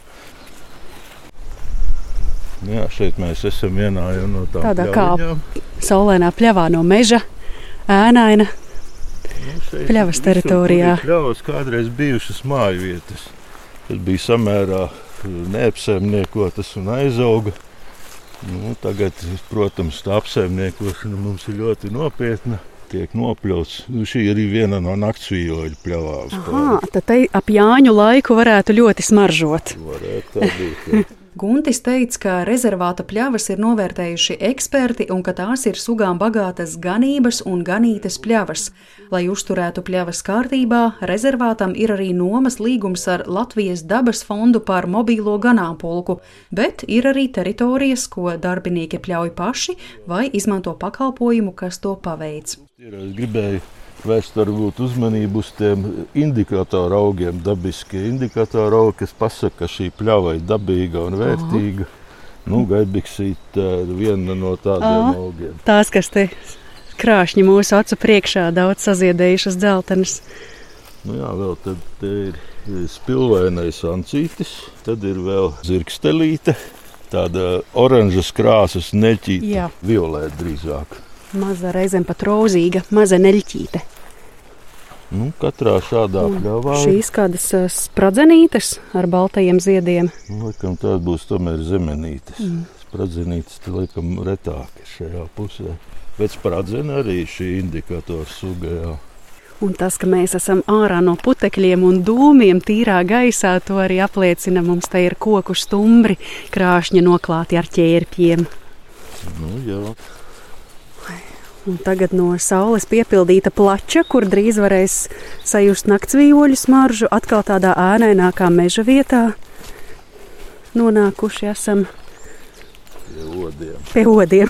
Jā, šeit mēs esam vienā jau no tām
Tādā kā
pļaviņām.
saulēnā pļavā no meža, ēnaina.
Nu, šeit
pļavas
visur,
teritorijā.
kur ir Pļavas kādreiz bijušas māju vietas. Tas bija samērā neapsaimniekotas un aizauga. Nu, tagad, protams, tā apsaimniekošana mums ir ļoti nopietna. Tiek nopļauts. Nu, šī ir viena no naktsvījoļu pļavām.
Aha, tad te ap Jāņu laiku varētu ļoti smaržot.
Varētu tā būt, jā.
Guntis teica, ka rezervāta pļavas ir novērtējuši eksperti un ka tās ir sugām bagātas ganības un ganītes pļavas. Lai uzturētu pļavas kārtībā, rezervātam ir arī nomas līgums ar Latvijas dabas fondu par mobīlo ganāmpulku, bet ir arī teritorijas, ko darbinieki pļauj paši vai izmanto pakalpojumu, kas to paveic.
Es gribēju vērst varbūt uzmanību uz tiem indikatoru augiem, dabiskie indikatoru augi, kas pasaka, ka šī pļava ir dabīga un vērtīga. Aha. Nu, gaibiksīte ir viena no tādiem
Aha.
augiem.
Tās, kas te krāšņi mūsu acu priekšā, daudz saziedējušas dzeltenes.
Nu jā, vēl tad te ir spilvainais ancītis, tad ir vēl zirgstelīte, tāda oranžas krāsas neļķīte,
Jā.
violēta drīzāk.
Maza reizēm pat rozīga, maza neļķīte.
Nu, katrā šādā pļavā ir.
Šīs kādas uh, spradzenītes ar baltajiem ziediem.
Nu, laikam tās būs tomēr zemenītes. Mm. Spradzenītes te laikam retāk ir šajā pusē. Bet spradzena arī šī indikatora suga, jā.
Un tas, ka mēs esam ārā no putekļiem un dūmiem tīrā gaisā, to arī apliecina. Mums te ir koku stumbri, krāšņi noklāti ar ķērpjiem.
Nu, jā.
Un tagad no saules piepildīta plača, kur drīz varēs sajust naktsvījoļu smaržu, atkal tādā ēnainākā meža vietā nonākuši esam
Pie odiem.
pie odiem.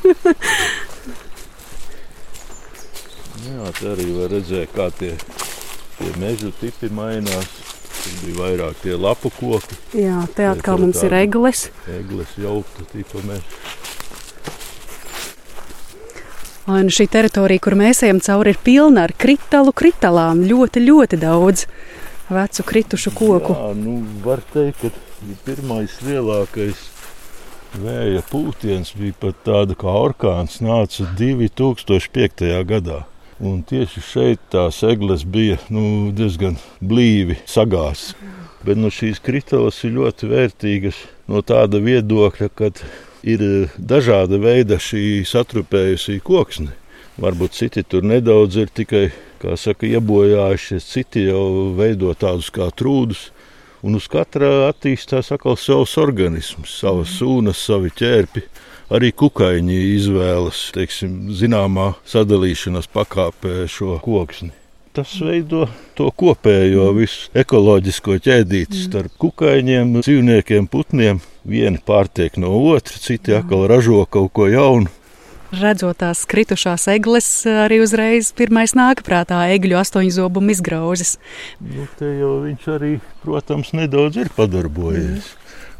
Jā, te arī var redzēt, kā tie, tie mežu tipi mainās. Tur bija vairāk tie lapu koki,
Jā, te atkal
Te
mums ir
tāda-
egles.
egles, jaukta tipa meža.
Ai, nu šī teritorija, kur mēs ejam cauri, ir pilna ar kritalu kritalām. Ļoti, ļoti daudz vecu kritušu koku.
Jā, nu, var teikt, ka pirmais lielākais vēja pūtiens bija pat tāda kā orkāns, nāca divi tūkstoši piektajā gadā. Un tieši šeit tās egles bija nu, diezgan blīvi sagās. Bet nu, šīs kritalas ir ļoti vērtīgas no tāda viedokļa, ka ir dažāda veida šī satrupējusī koksne. Varbūt citi tur nedaudz ir tikai, kā saka, iebojājušies, citi jau veido tādus kā trūdus. Un uz katra attīstās atkal savs organisms, savas sūnas, savi ķērpi. Arī kukaiņi izvēlas, teiksim, zināmā sadalīšanas pakāpē šo koksni. Tas veido to kopējo visu ekoloģisko ķēdīti starp kukaiņiem, dzīvniekiem, putniem. Vieni pārtiek no otra, citi atkal ražo kaut ko jaunu.
Redzot tās kritušās egles, arī uzreiz pirmais nāk prātā egļu astoņzobu izgrauzes.
Nu, te jau viņš arī, protams, nedaudz ir padarbojies.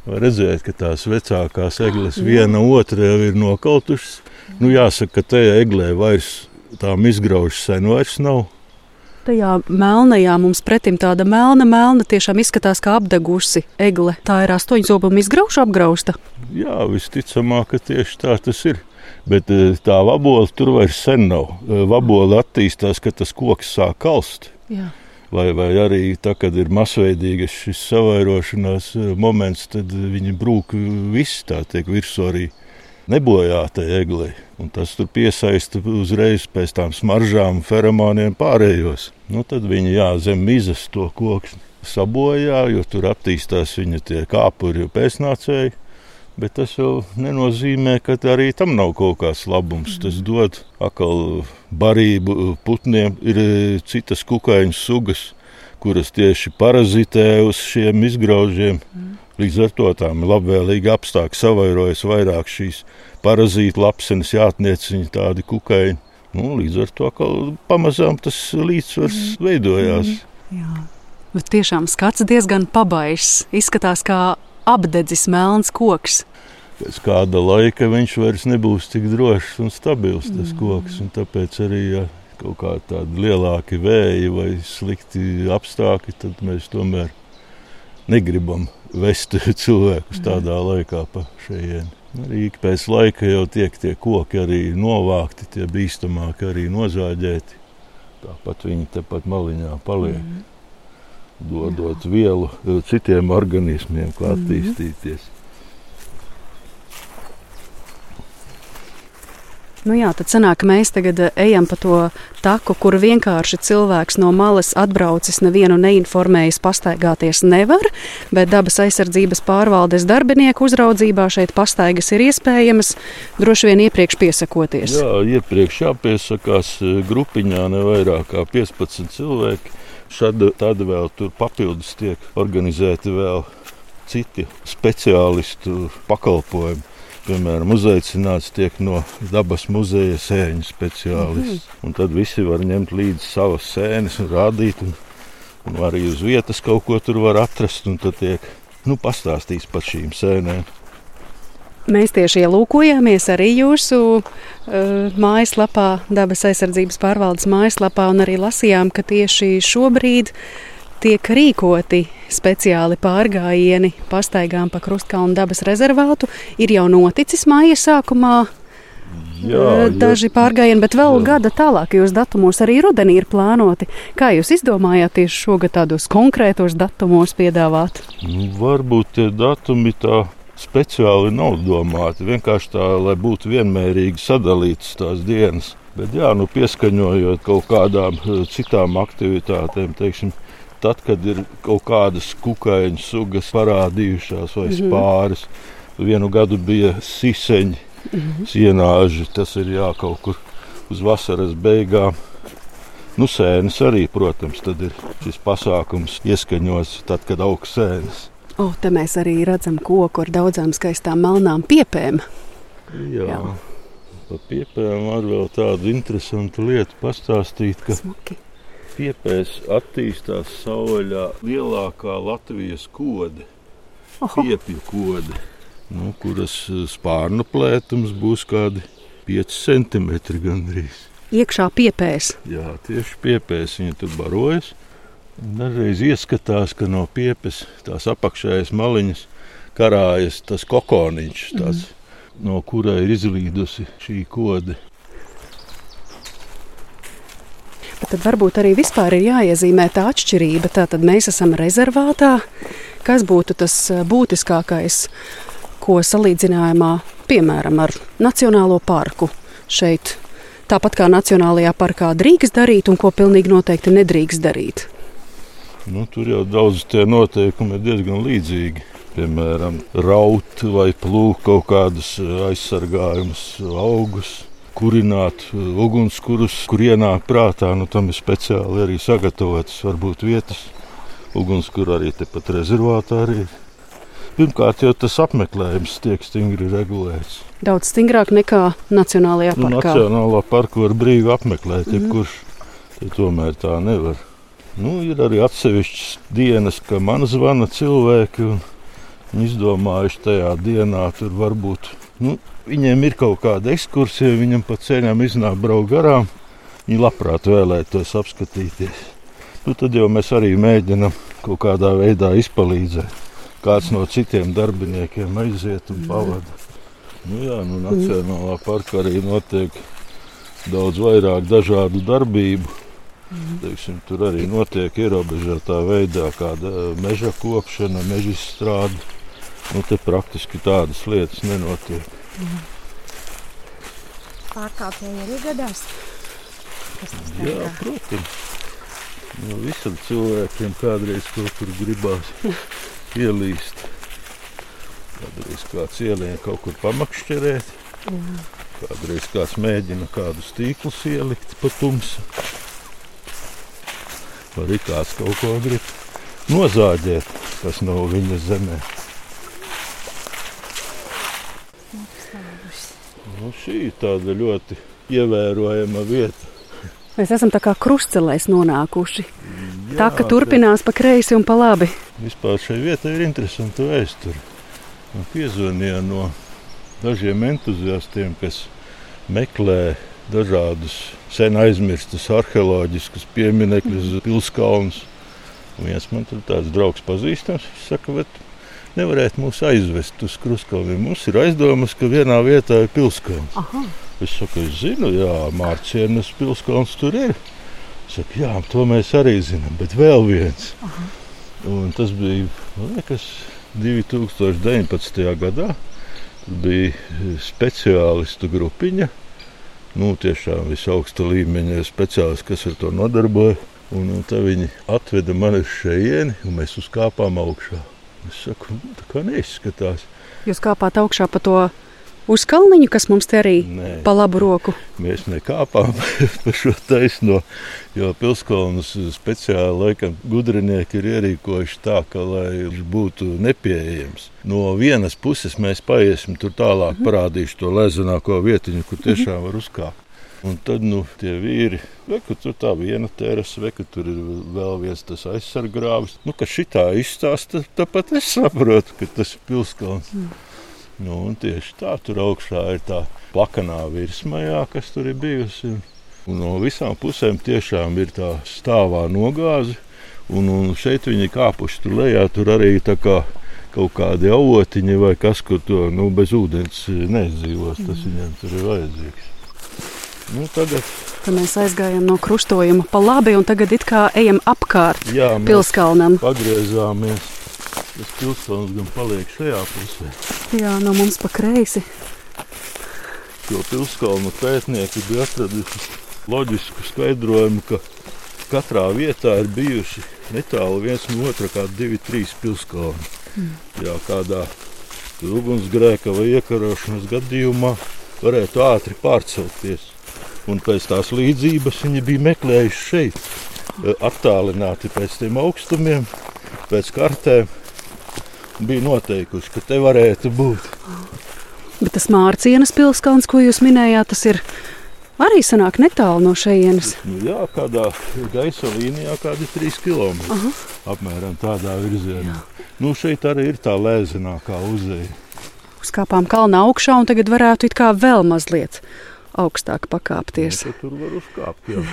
Var redzēt, ka tās vecākās egles viena otra jau ir nokautušas. Nu, jāsaka, ka tajā eglē vairs tām izgraužas sen vairs nav.
Tajā melnajā mums pretim tāda melna, melna tiešām izskatās kā apdegusi egle. Tā ir astoņzobuma izgraužu apgrausta?
Jā, visticamāk, ka tieši tā tas ir. Bet tā vabola tur vairs sen nav. Vabola attīstās, ka tas koks sāk kalst.
Jā.
Vai, vai arī tā, kad ir masveidīgas šis savairošanās moments, tad viņi brūk viss, tā tiek virsū arī nebojātai eglei. Un tas tur piesaista uzreiz pēc tām smaržām, feromoniem pārējos. Nu, tad viņi jā, zem mizas to koksni sabojā, jo tur attīstās viņa tie kāpuri pēcnācēji. Bet tas jau nenozīmē, ka arī tam nav kaut kāds labums. Tas dod atkal barību putniem. Ir citas kukaiņu sugas, kuras tieši parazitē uz šiem izgraužiem. Līdz ar to tām labvēlīgi apstākļi savairojas vairāk šīs parazītu lapsenes, jātnieciņi, tādi kukaiņi. Nu, līdz ar to pamazām tas līdzsvars veidojās.
Jā, bet tiešām skats diezgan pabaiss. Izskatās kā apdedzis melns koks.
Pēc kāda laika viņš vairs nebūs tik drošs un stabils, tas koks. Un tāpēc arī, ja kaut kā tādi lielāki vēji vai slikti apstākļi, tad mēs tomēr negribam vest cilvēkus tādā laikā pa šejieni. Arī pēc laika jau tiek tie koki arī novākti, tie bīstamāki arī nozāģēti. Tāpat viņi tepat maliņā paliek. Mm. Dodot vielu citiem organismiem, kā attīstīties.
Nu jā, tad sanāk, ka mēs tagad ejam pa to taku, kur vienkārši cilvēks no malas atbraucis, nevienu neinformējis, pastaigāties nevar, bet dabas aizsardzības pārvaldes darbinieku uzraudzībā šeit pastaigas ir iespējamas, droši vien iepriekš piesakoties.
Jā, iepriekš jāpiesakās grupiņā ne vairāk kā piecpadsmit cilvēki. Šad, tad vēl tur papildus tiek organizēti vēl citi speciālistu pakalpojumi. Piemēram, uzaicināts tiek no dabas muzeja sēņu speciālists. Mm-hmm. Un tad visi var ņemt līdzi savas sēnes un rādīt. Un, un arī uz vietas kaut ko tur var atrast. Un tad tiek nu, pastāstīts par šīm sēnēm.
Mēs tieši ielūkojāmies arī jūsu uh, mājaslapā, dabas aizsardzības pārvaldes mājaslapā, un arī lasījām, ka tieši šobrīd tiek rīkoti speciāli pārgājieni pastaigām pa Krustkalnu dabas rezervātu. Ir jau noticis māja sākumā jā, daži jā, pārgājieni, bet vēl jā. Gada tālākajos datumos arī rudenī ir plānoti. Kā jūs izdomājāt tieši šogad tādos konkrētos datumos piedāvāt?
Nu, varbūt tie datumi tā speciāli nav domāti, vienkārši tā, lai būtu vienmērīgi sadalītas tās dienas. Bet jā, nu pieskaņojot kaut kādām citām aktivitātēm, teiksim, tad, kad ir kaut kādas kukaiņu sugas parādījušās vai spāris. Mm-hmm. Vienu gadu bija siseņi, mm-hmm. sienāži, tas ir jā, kaut kur uz vasaras beigām. Nu, sēnes arī, protams, tad ir šis pasākums ieskaņots tad, kad aug sēnes.
O, te mēs arī redzam koku ar daudzām skaistām melnām piepēm.
Jā, jā. Par piepēm var vēl tādu interesantu lietu pastāstīt, ka Smuki. Piepēs attīstās savvaļā lielākā Latvijas kode, Oho. Piepju kode, nu, kuras spārnu plētums būs kādi pieci centimetri gandrīz.
Iekšā piepēs?
Jā, tieši piepēs viņa tur barojas. Dažreiz ieskatās, ka no piepes tās apakšējas maliņas karājas tas kokoniņš, tāds, mm. no kura ir izlīdusi šī kode.
Bet tad varbūt arī vispār ir jāiezīmē tā atšķirība. Tātad mēs esam rezervātā. Kas būtu tas būtiskākais, ko salīdzinājumā, piemēram, ar Nacionālo parku šeit, tāpat kā Nacionālajā parkā drīkst darīt un ko pilnīgi noteikti nedrīkst darīt?
Nu, tur jau daudz tie noteikumi ir diezgan līdzīgi. Piemēram, raut vai plūkt kaut kādus aizsargājumus augus, kurināt ugunskurus, kur ienāk prātā. Nu, tam ir speciāli arī sagatavotas varbūt vietas. Ugunskura arī tepat rezervātā arī. Pirmkārt jau tas apmeklējums tiek stingri regulēts.
Daudz stingrāk nekā Nacionālajā parkā.
Nu, Nacionālā parku var brīvi apmeklēt, mm. jebkurš. Te tomēr tā nevar. Nu, ir arī atsevišķas dienas, ka man zvana cilvēki un Viņi izdomājuši tajā dienā, tur varbūt, nu, viņiem ir kaut kāda ekskursija, viņam pa ceļam iznāk braukt garām. Viņi labprāt vēlētos apskatīties. Nu, tad jau mēs arī mēģinam kaut kādā veidā izpalīdzēt. Kāds no citiem darbiniekiem aiziet un pavada. Nu jā, nu Nacionālā parka arī notiek daudz vairāk dažādu darbību. Teiksim, tur arī notiek ierobežotā veidā kāda meža kopšana, meža izstrāde. Nu, te praktiski tādas lietas nenotiek.
Pārkāpēji arī gadās?
Jā, protams. Nu, visam cilvēkiem kādreiz kaut kur gribās ielīst. Kādreiz kāds ielien kaut kur pamakšķerēt. Kādreiz kāds mēģina kādus tīklus ielikt pa tumsu. Arī kāds kaut ko grib nozāģēt, kas nav viņa zemē. Nu, šī ir tāda ļoti ievērojama vieta.
Mēs esam tā kā krustcelēs nonākuši. Jā, tā, ka turpinās pa kreisi un pa labi.
Vispār šai vietai ir interesanta vēsture. Piezvanīja no dažiem entuziastiem, kas meklē dažādus sen aizmirstus arheoloģiskus pieminekļus, pilskalnus. Un viens man tur tāds draugs pazīstams, viņš saka, bet nevarētu mūs aizvest uz Krustkalniem. Mums ir aizdomas, ka vienā vietā ir pilskalns. Aha. Es saku, es zinu, jā, Mārcienas pilskalns tur ir. Es saku, jā, to mēs arī zinām, bet vēl viens. Aha. Un tas bija, man liekas, divi tūkstoši deviņpadsmitajā gadā. Tur bija speciālistu grupiņa. Nu, tiešām visaugsta līmeņa speciālisti, kas ar to nodarboja. Un, un tā viņi atveda mani uz šejieni, un mēs uzkāpām augšā. Es saku, nu, tā kā neizskatās.
Jūs kāpāt augšā pa to uzkalniņu, kas mums te arī Nē, pa labu roku?
Mēs nekāpām pa šo taisno, jo pilskalnus speciāli laikam gudrinieki ir ierīkojuši tā, ka lai viņš būtu nepieejams. No vienas puses mēs paiesim tur tālāk, mhm. parādīšu to lezenāko vietiņu, kur tiešām mhm. var uzkāpt. Un tad, nu, tie vīri, vai ka tur tā viena terasa, vai ka tur ir vēl viens tas aizsargrāvis. Nu, ka šitā izstāsta, tāpat es saprotu, ka tas ir pilskalns. Mm. Nu, un tieši tā, tur augšā ir tā plakanā virsmajā, kas tur ir bijusi. Un no visām pusēm tiešām ir tā stāvā nogāze. Un, un šeit viņi kāpuši tur lejā, tur arī tā kā kaut kādi avotiņi vai kas, kur to, nu, bez ūdens neizdzīvos, tas mm. viņiem tur ir vajadzīgs. Nu, tagad...
Tad mēs aizgājām no krustojuma pa labi un tagad it kā ejam apkārt Jā, pilskalnam.
Pagriezāmies. Tas pilskalns gan paliek šajā pusē.
Jā, no mums pa kreisi.
Jo pilskalnu pētnieki bija atraduši loģisku skaidrojumu, ka katrā vietā ir bijuši netālu viens no otra kā divi, trīs pilskalni. Mm. Jā, kādā ugunsgrēka vai iekarošanas gadījumā varētu ātri pārcelties. Un pēc tās līdzības viņi bija meklējuši šeit, attālināti pēc tiem augstumiem, pēc kartēm. Bija noteikuši, ka te varētu būt.
Bet tas Mārcienas pilskalns, ko jūs minējāt, tas ir arī sanāk netālu no šejienes.
Nu jā, kādā gaisa līnijā kādi trīs kilometri. Aha. Apmēram tādā virzienā. Nu, šeit arī ir tā lēzenākā uzeja.
Uzkāpām kalnā augšā un tagad varētu it kā vēl mazliet augstāk pakāpties.
Ja, tur var uzkāpt, jā.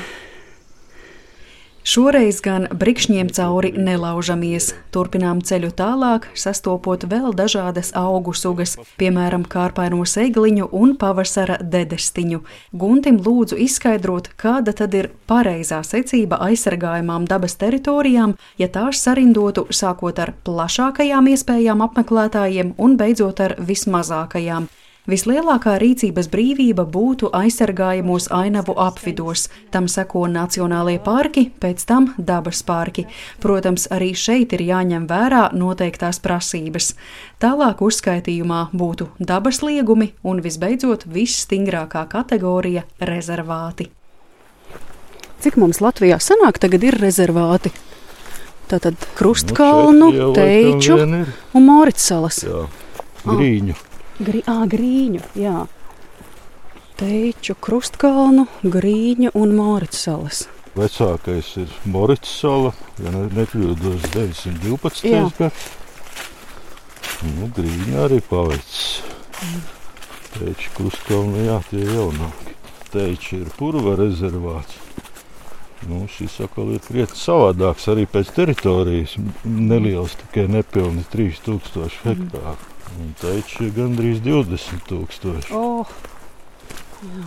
Šoreiz gan brikšņiem cauri nelaužamies. Turpinām ceļu tālāk, sastopot vēl dažādas augu sugas, piemēram, kārpaino segliņu un pavasara dedestiņu. Guntim lūdzu izskaidrot, kāda tad ir pareizā secība aizsargājumām dabas teritorijām, ja tās sarindotu sākot ar plašākajām iespējām apmeklētājiem un beidzot ar vismazākajām. Vislielākā rīcības brīvība būtu aizsargājamos ainavu apvidos, tam seko nacionālie parki, pēc tam dabas parki. Protams, arī šeit ir jāņem vērā noteiktās prasības. Tālāk uzskaitījumā būtu dabas liegumi un visbeidzot visstingrākā kategorija – rezervāti. Cik mums Latvijā sanāk tagad ir rezervāti? Tātad Krustkalnu, nu, Teiču un Moritssalas.
Jā, Grīņu. Ah.
Gri, ā, Grīņu, jā. Teiču, Krustkalnu, Grīņu un Moritssalas.
Vecākais ir Moritsala, ja nekļūdos deviņsimt divpadsmitais gads. Nu, Grīņa arī paveicis. Mm. Teiči Kruskalni, jā, tie jaunāki. Teiči ir Purva rezervāts. Nu, šis atkal ir krietni savādāks arī pēc teritorijas. Neliels, tikai nepilni trīs tūkstoši hektāru. Mm. Un Teiči ir gandrīz divdesmit tūkstoši.
Oh. Jā.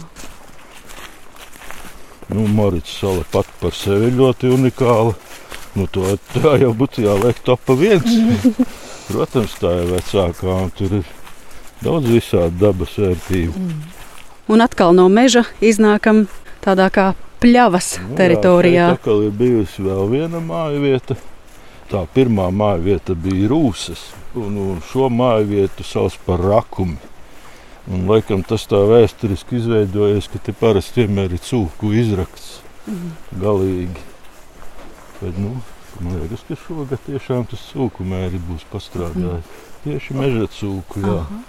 Nu, Morits sala pat par sevi ļoti unikāla. Nu, to tā jau būtu jāliek topa viens. Protams, tā ir vecākā, un tur ir daudz visādi dabas vērtību. Mm.
Un atkal no meža iznākam tādā kā pļavas nu, teritorijā.
Jā, atkal ir bijusi vēl viena māja vieta. Tā pirmā māja vieta bija Rūsas, un, un šo māju vietu sauc par Rakumi. Un laikam tas tā vēsturiski izveidojies, ka te parasti vienmēr ir cūku izrakts mm. galīgi. Bet, nu, man liekas, ka šogad tiešām tas cūku mēri būs pastrādājis. Mm. Tieši meža cūku, jā. Aha.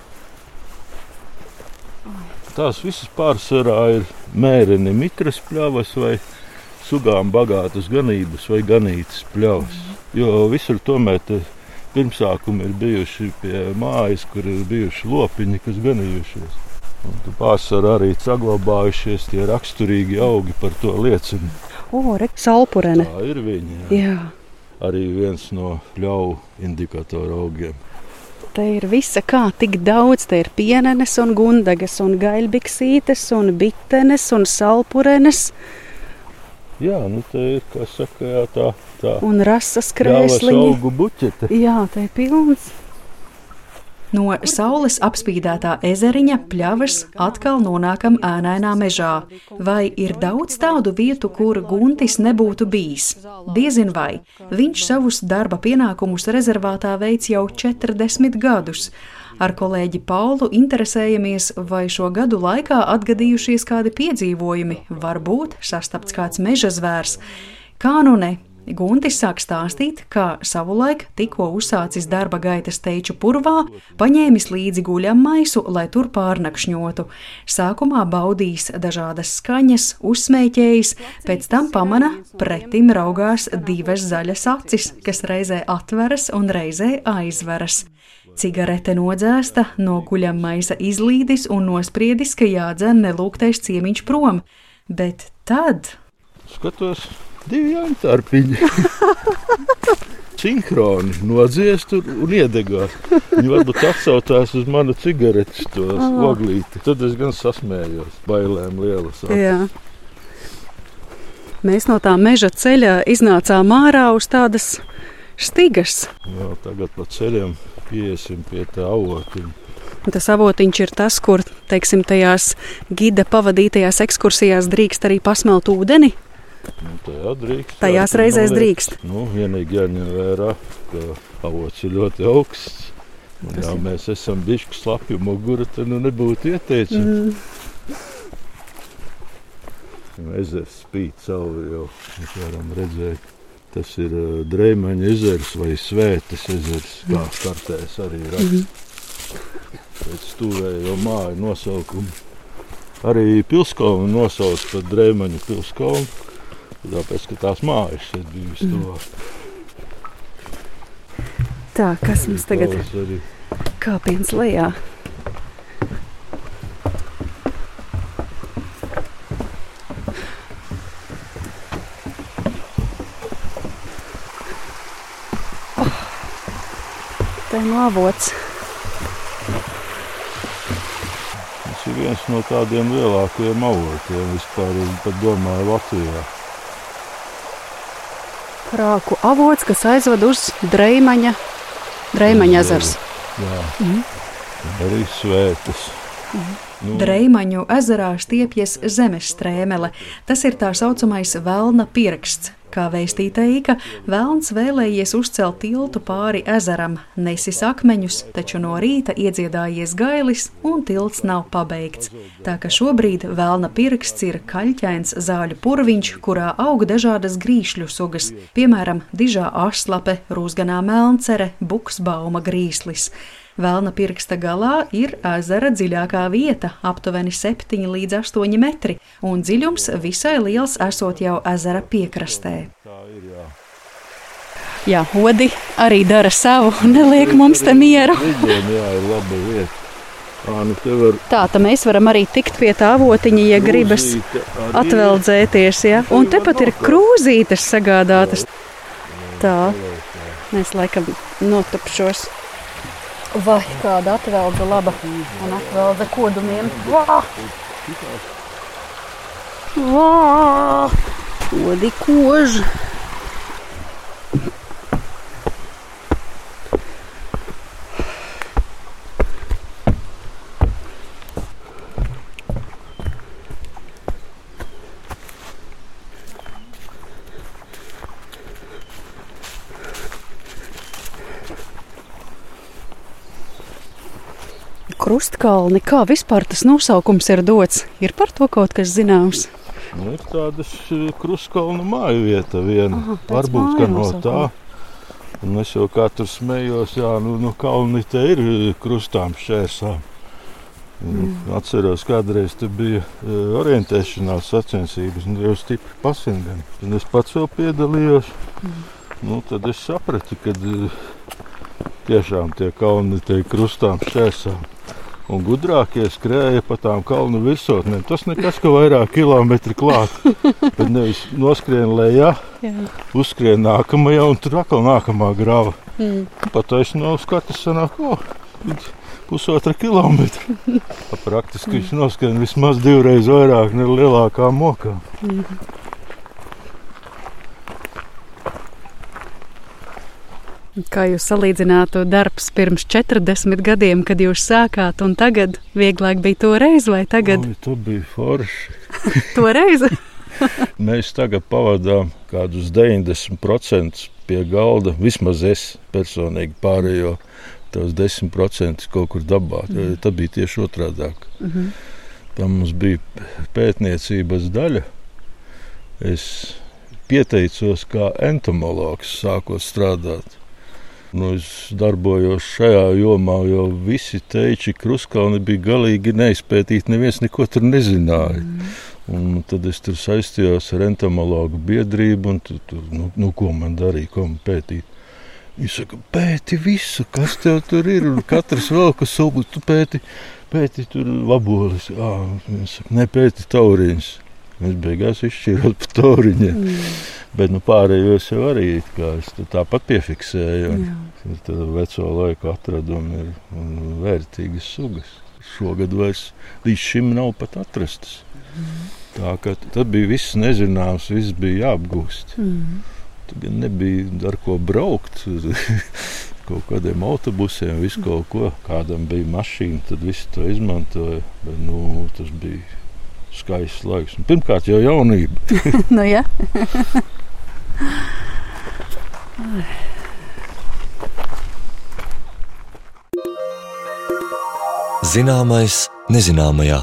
Tās visas pārsvarā ir mēreni mitras pļavas vai sugām bagātas ganības vai ganītas pļavas. Mm. Jo visur tomēr te pirmsākumi ir bijuši pie mājas, kur ir bijuši lopiņi, kas ganījušies. Un tu pārsvarā arī saglabājušies tie raksturīgi augi par to liecina.
O, re, salpurene.
Tā ir viņa, jā.
Jā.
Arī viens no pļauju indikatoru augiem.
Te ir visa kā tik daudz, te ir pienenes un gundagas un gaļbiksītes un bitenes un salpurenes.
Jā, nu te ir, kā saka, jā, tā, tā.
Un rasas krēsliņi.
Pļavas augu buķete.
Jā, te ir pilns. No saules apspīdētā ezeriņa pļavas atkal nonākam ēnainā mežā. Vai ir daudz tādu vietu, kur Guntis nebūtu bijis? Diezin vai. Viņš savus darba pienākumus rezervātā veic jau četrdesmit gadus. Ar kolēģi Paulu interesējamies, vai šo gadu laikā atgadījušies kādi piedzīvojumi, varbūt sastapts kāds meža zvērs. Kā nu ne? Guntis sāk stāstīt, kā savulaik tikko uzsācis darba gaitas Teiču Purvā, paņēmis līdzi guļammaisu, lai tur pārnakšņotu. Sākumā baudījis dažādas skaņas, uzsmēķējis, pēc tam pamana, pretim raugās divas zaļas acis, kas reizē atveras un reizē aizveras. Cigarete nodzēsta, no guļammaisa izlīdis un nospriedis, ka jādzen nelūgtais ciemiņš prom. Bet tad...
Skatos, divi jaņtarpiņi. Sinhroni nodzies tur un iedegās. Viņi varbūt atsautās uz manu cigaretes tos oh. oglīti. Tad es gan sasmējos, bailēm lielas.
Jā. Mēs no tā meža ceļa iznācām ārā uz tādas stigas.
Jā, tagad pa ceļiem iesim pie tā avotiņa.
Tas avotiņš ir tas, kur, teiksim, tajās gida pavadītajās ekskursijās drīkst arī pasmelt ūdeni?
Nu, tajā drīkst.
Tajās reizēs drīkst.
Nu, vienīgi jāņem vērā, ka avots ir ļoti augsts. Un jā, mēs esam bišķi slapi mugura, tad nu nebūtu ieteicams. Mm. Ezers spīd cauri jau, mēs varam redzēt. Tas ir uh, Dreimaņa ezers vai Svētas ezers, kā kartēs arī raksta. Pēc stūvējo māju nosaukumu. Arī pilskalnu nosauc par Dreimaņa pilskalnu, tāpēc, ka tās mājas šeit bija vistuvāk.
Tā, kas mums tagad kāpiens lejā? Avots.
Tas ir viens no tādiem lielākajiem avotiem vispār, pat domāju, Latvijā.
Krāku avots, kas aizved uz Dreimaņa, Dreimaņa ezers.
Jā, mm. arī Svētas.
Mm. Nu. Dreimaņu ezerā stiepjas zemes strēmele. Tas ir tā saucamais velna pirksts. Kā vēstīteika, velns vēlējies uzcelt tiltu pāri ezeram, nesis akmeņus, taču no rīta iedziedājies gailis un tilts nav pabeigts. Tā ka šobrīd velna pirksts ir kaļķains zāļu purviņš, kurā aug dažādas grīšļu sugas, piemēram, dižā ašslape, rūzganā melncere, buksbauma grīslis. Velna pirksta galā ir ezera dziļākā vieta, aptuveni septiņi līdz astoņi metri, un dziļums visai liels esot jau ezera piekrastē.
Tā ir, jā.
Jā, odi arī dara savu, neliek mums te mieru.
Viņiem, jā, ir laba vieta. Ā, nu te var
Tā, tad mēs varam arī tikt pie tā avotiņa, ja gribas atveldzēties, ja? Un tepat ir krūzītes sagādātas. Tā, mēs laikam notupšos. Vai, kāda atveldza laba. Un atveldza kodumiem. Vā! Vā! Odi koža. Krustkalni, kā vispār tas nosaukums ir dots? Ir par to kaut kas zināms?
Nu, ir tādas krustkalnu māju vieta viena.
Aha,
varbūt, ka no tā. Un es jau katru smējos, jā, nu, nu kalni te ir krustām šķērsām. Mm. Atceros, kādreiz te bija orientēšanās sacensības, un jau stipri pasingani. Un es pats vēl piedalījos. Mm. Nu, tad es sapratu, ka tiešām tie kalni te krustām šķērsām. Un gudrākie skrēja pa tām kalnu virsotnēm. Tas nekas, ka vairāk kilometri klāt. Bet nevis noskrien lejā, uzskrien nākamajā un tur atkal nākamā grava. Mm. Pat es no skatas sanāk, o, pusotra kilometra. Praktiski mm. viņš noskrien vismaz divreiz vairāk ne lielākā mokā. Mm.
Kā jūs salīdzinātu darbs pirms četrdesmit gadiem, kad jūs sākāt, un tagad vieglāk bija toreiz, vai tagad?
Oi, tu bija forši.
Toreiz?
Mēs tagad pavadām kādus deviņdesmit procentus pie galda, vismaz es personīgi pārējo tos desmit procentus kaut kur dabā. Mm. Tā bija tieši otrādāk. Mm-hmm. Tā mums bija pētniecības daļa. Es pieteicos kā entomologs sākot strādāt. Nu, es darbojos šajā jomā, jo visi teiči krustkalni bija galīgi neizpētīti, neviens neko tur nezināja. Mm. Un tad es tur saistījos ar entomologu biedrību, un tur, tur nu, nu, ko man darīja, ko man pētīt. Viņi saka, pēti visu, kas tev tur ir, un katrs vēl, kas sugu, tu pēti, pēti tur vabolis. Ā, viņi saka, ne pēti tauriņus. Mēs beigās izšķirot pa tauriņiem. Mm. Bet nu, pārējos jau arī kā es tāpat piefiksēju. Tad veco laiku atradumi ir vērtīgas sugas. Šogad vairs līdz šim nav pat atrastas. Mm. Tā kā tad bija viss nezināms, viss bija jāapgūst. Mm. Tad nebija ar ko braukt. Kaut kādiem autobusiem, visu kaut ko. Kādam bija mašīna, tad visi to izmantoja. Bet nu, tas bija skaists laiks. Pirmkārt jau jaunība.
Nu jā.
Zināmais nezināmajā.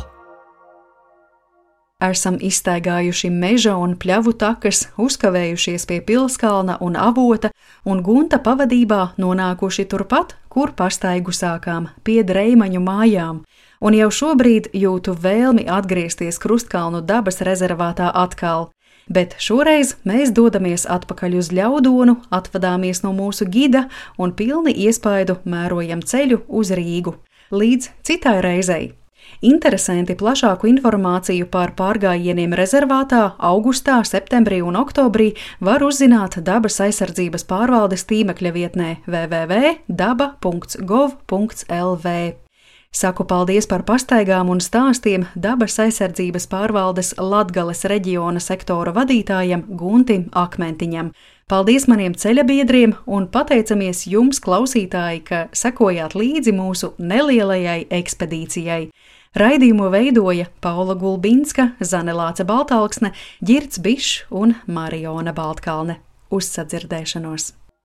Esam izstaigājuši meža un pļavu takas, uzkavējušies pie Pilskalna un Avota un Gunta pavadībā nonākuši turpat, kur pastaigu sākām, pie Dreimaņu mājām. Un jau šobrīd jūtu vēlmi atgriezties Krustkalnu dabas rezervātā atkal. Bet šoreiz mēs dodamies atpakaļ uz Ļaudonu, atvadāmies no mūsu gida un pilni iespaidu mērojam ceļu uz Rīgu. Līdz citai reizei. Interesanti plašāku informāciju par pārgājieniem rezervātā augustā, septembrī un oktobrī var uzzināt Dabas aizsardzības pārvaldes tīmekļa vietnē w w w punkts daba punkts gov punkts l v. Saku paldies par pastaigām un stāstiem Dabas aizsardzības pārvaldes Latgales reģiona sektora vadītājam Guntim Akmentiņam. Paldies maniem ceļabiedriem un pateicamies jums, klausītāji, ka sekojāt līdzi mūsu nelielajai ekspedīcijai. Raidījumu veidoja Paula Gulbinska, Zane Lāce Baltalksne, Ģirds Bišs un Mariona Baltkalne. Uz sadzirdēšanos!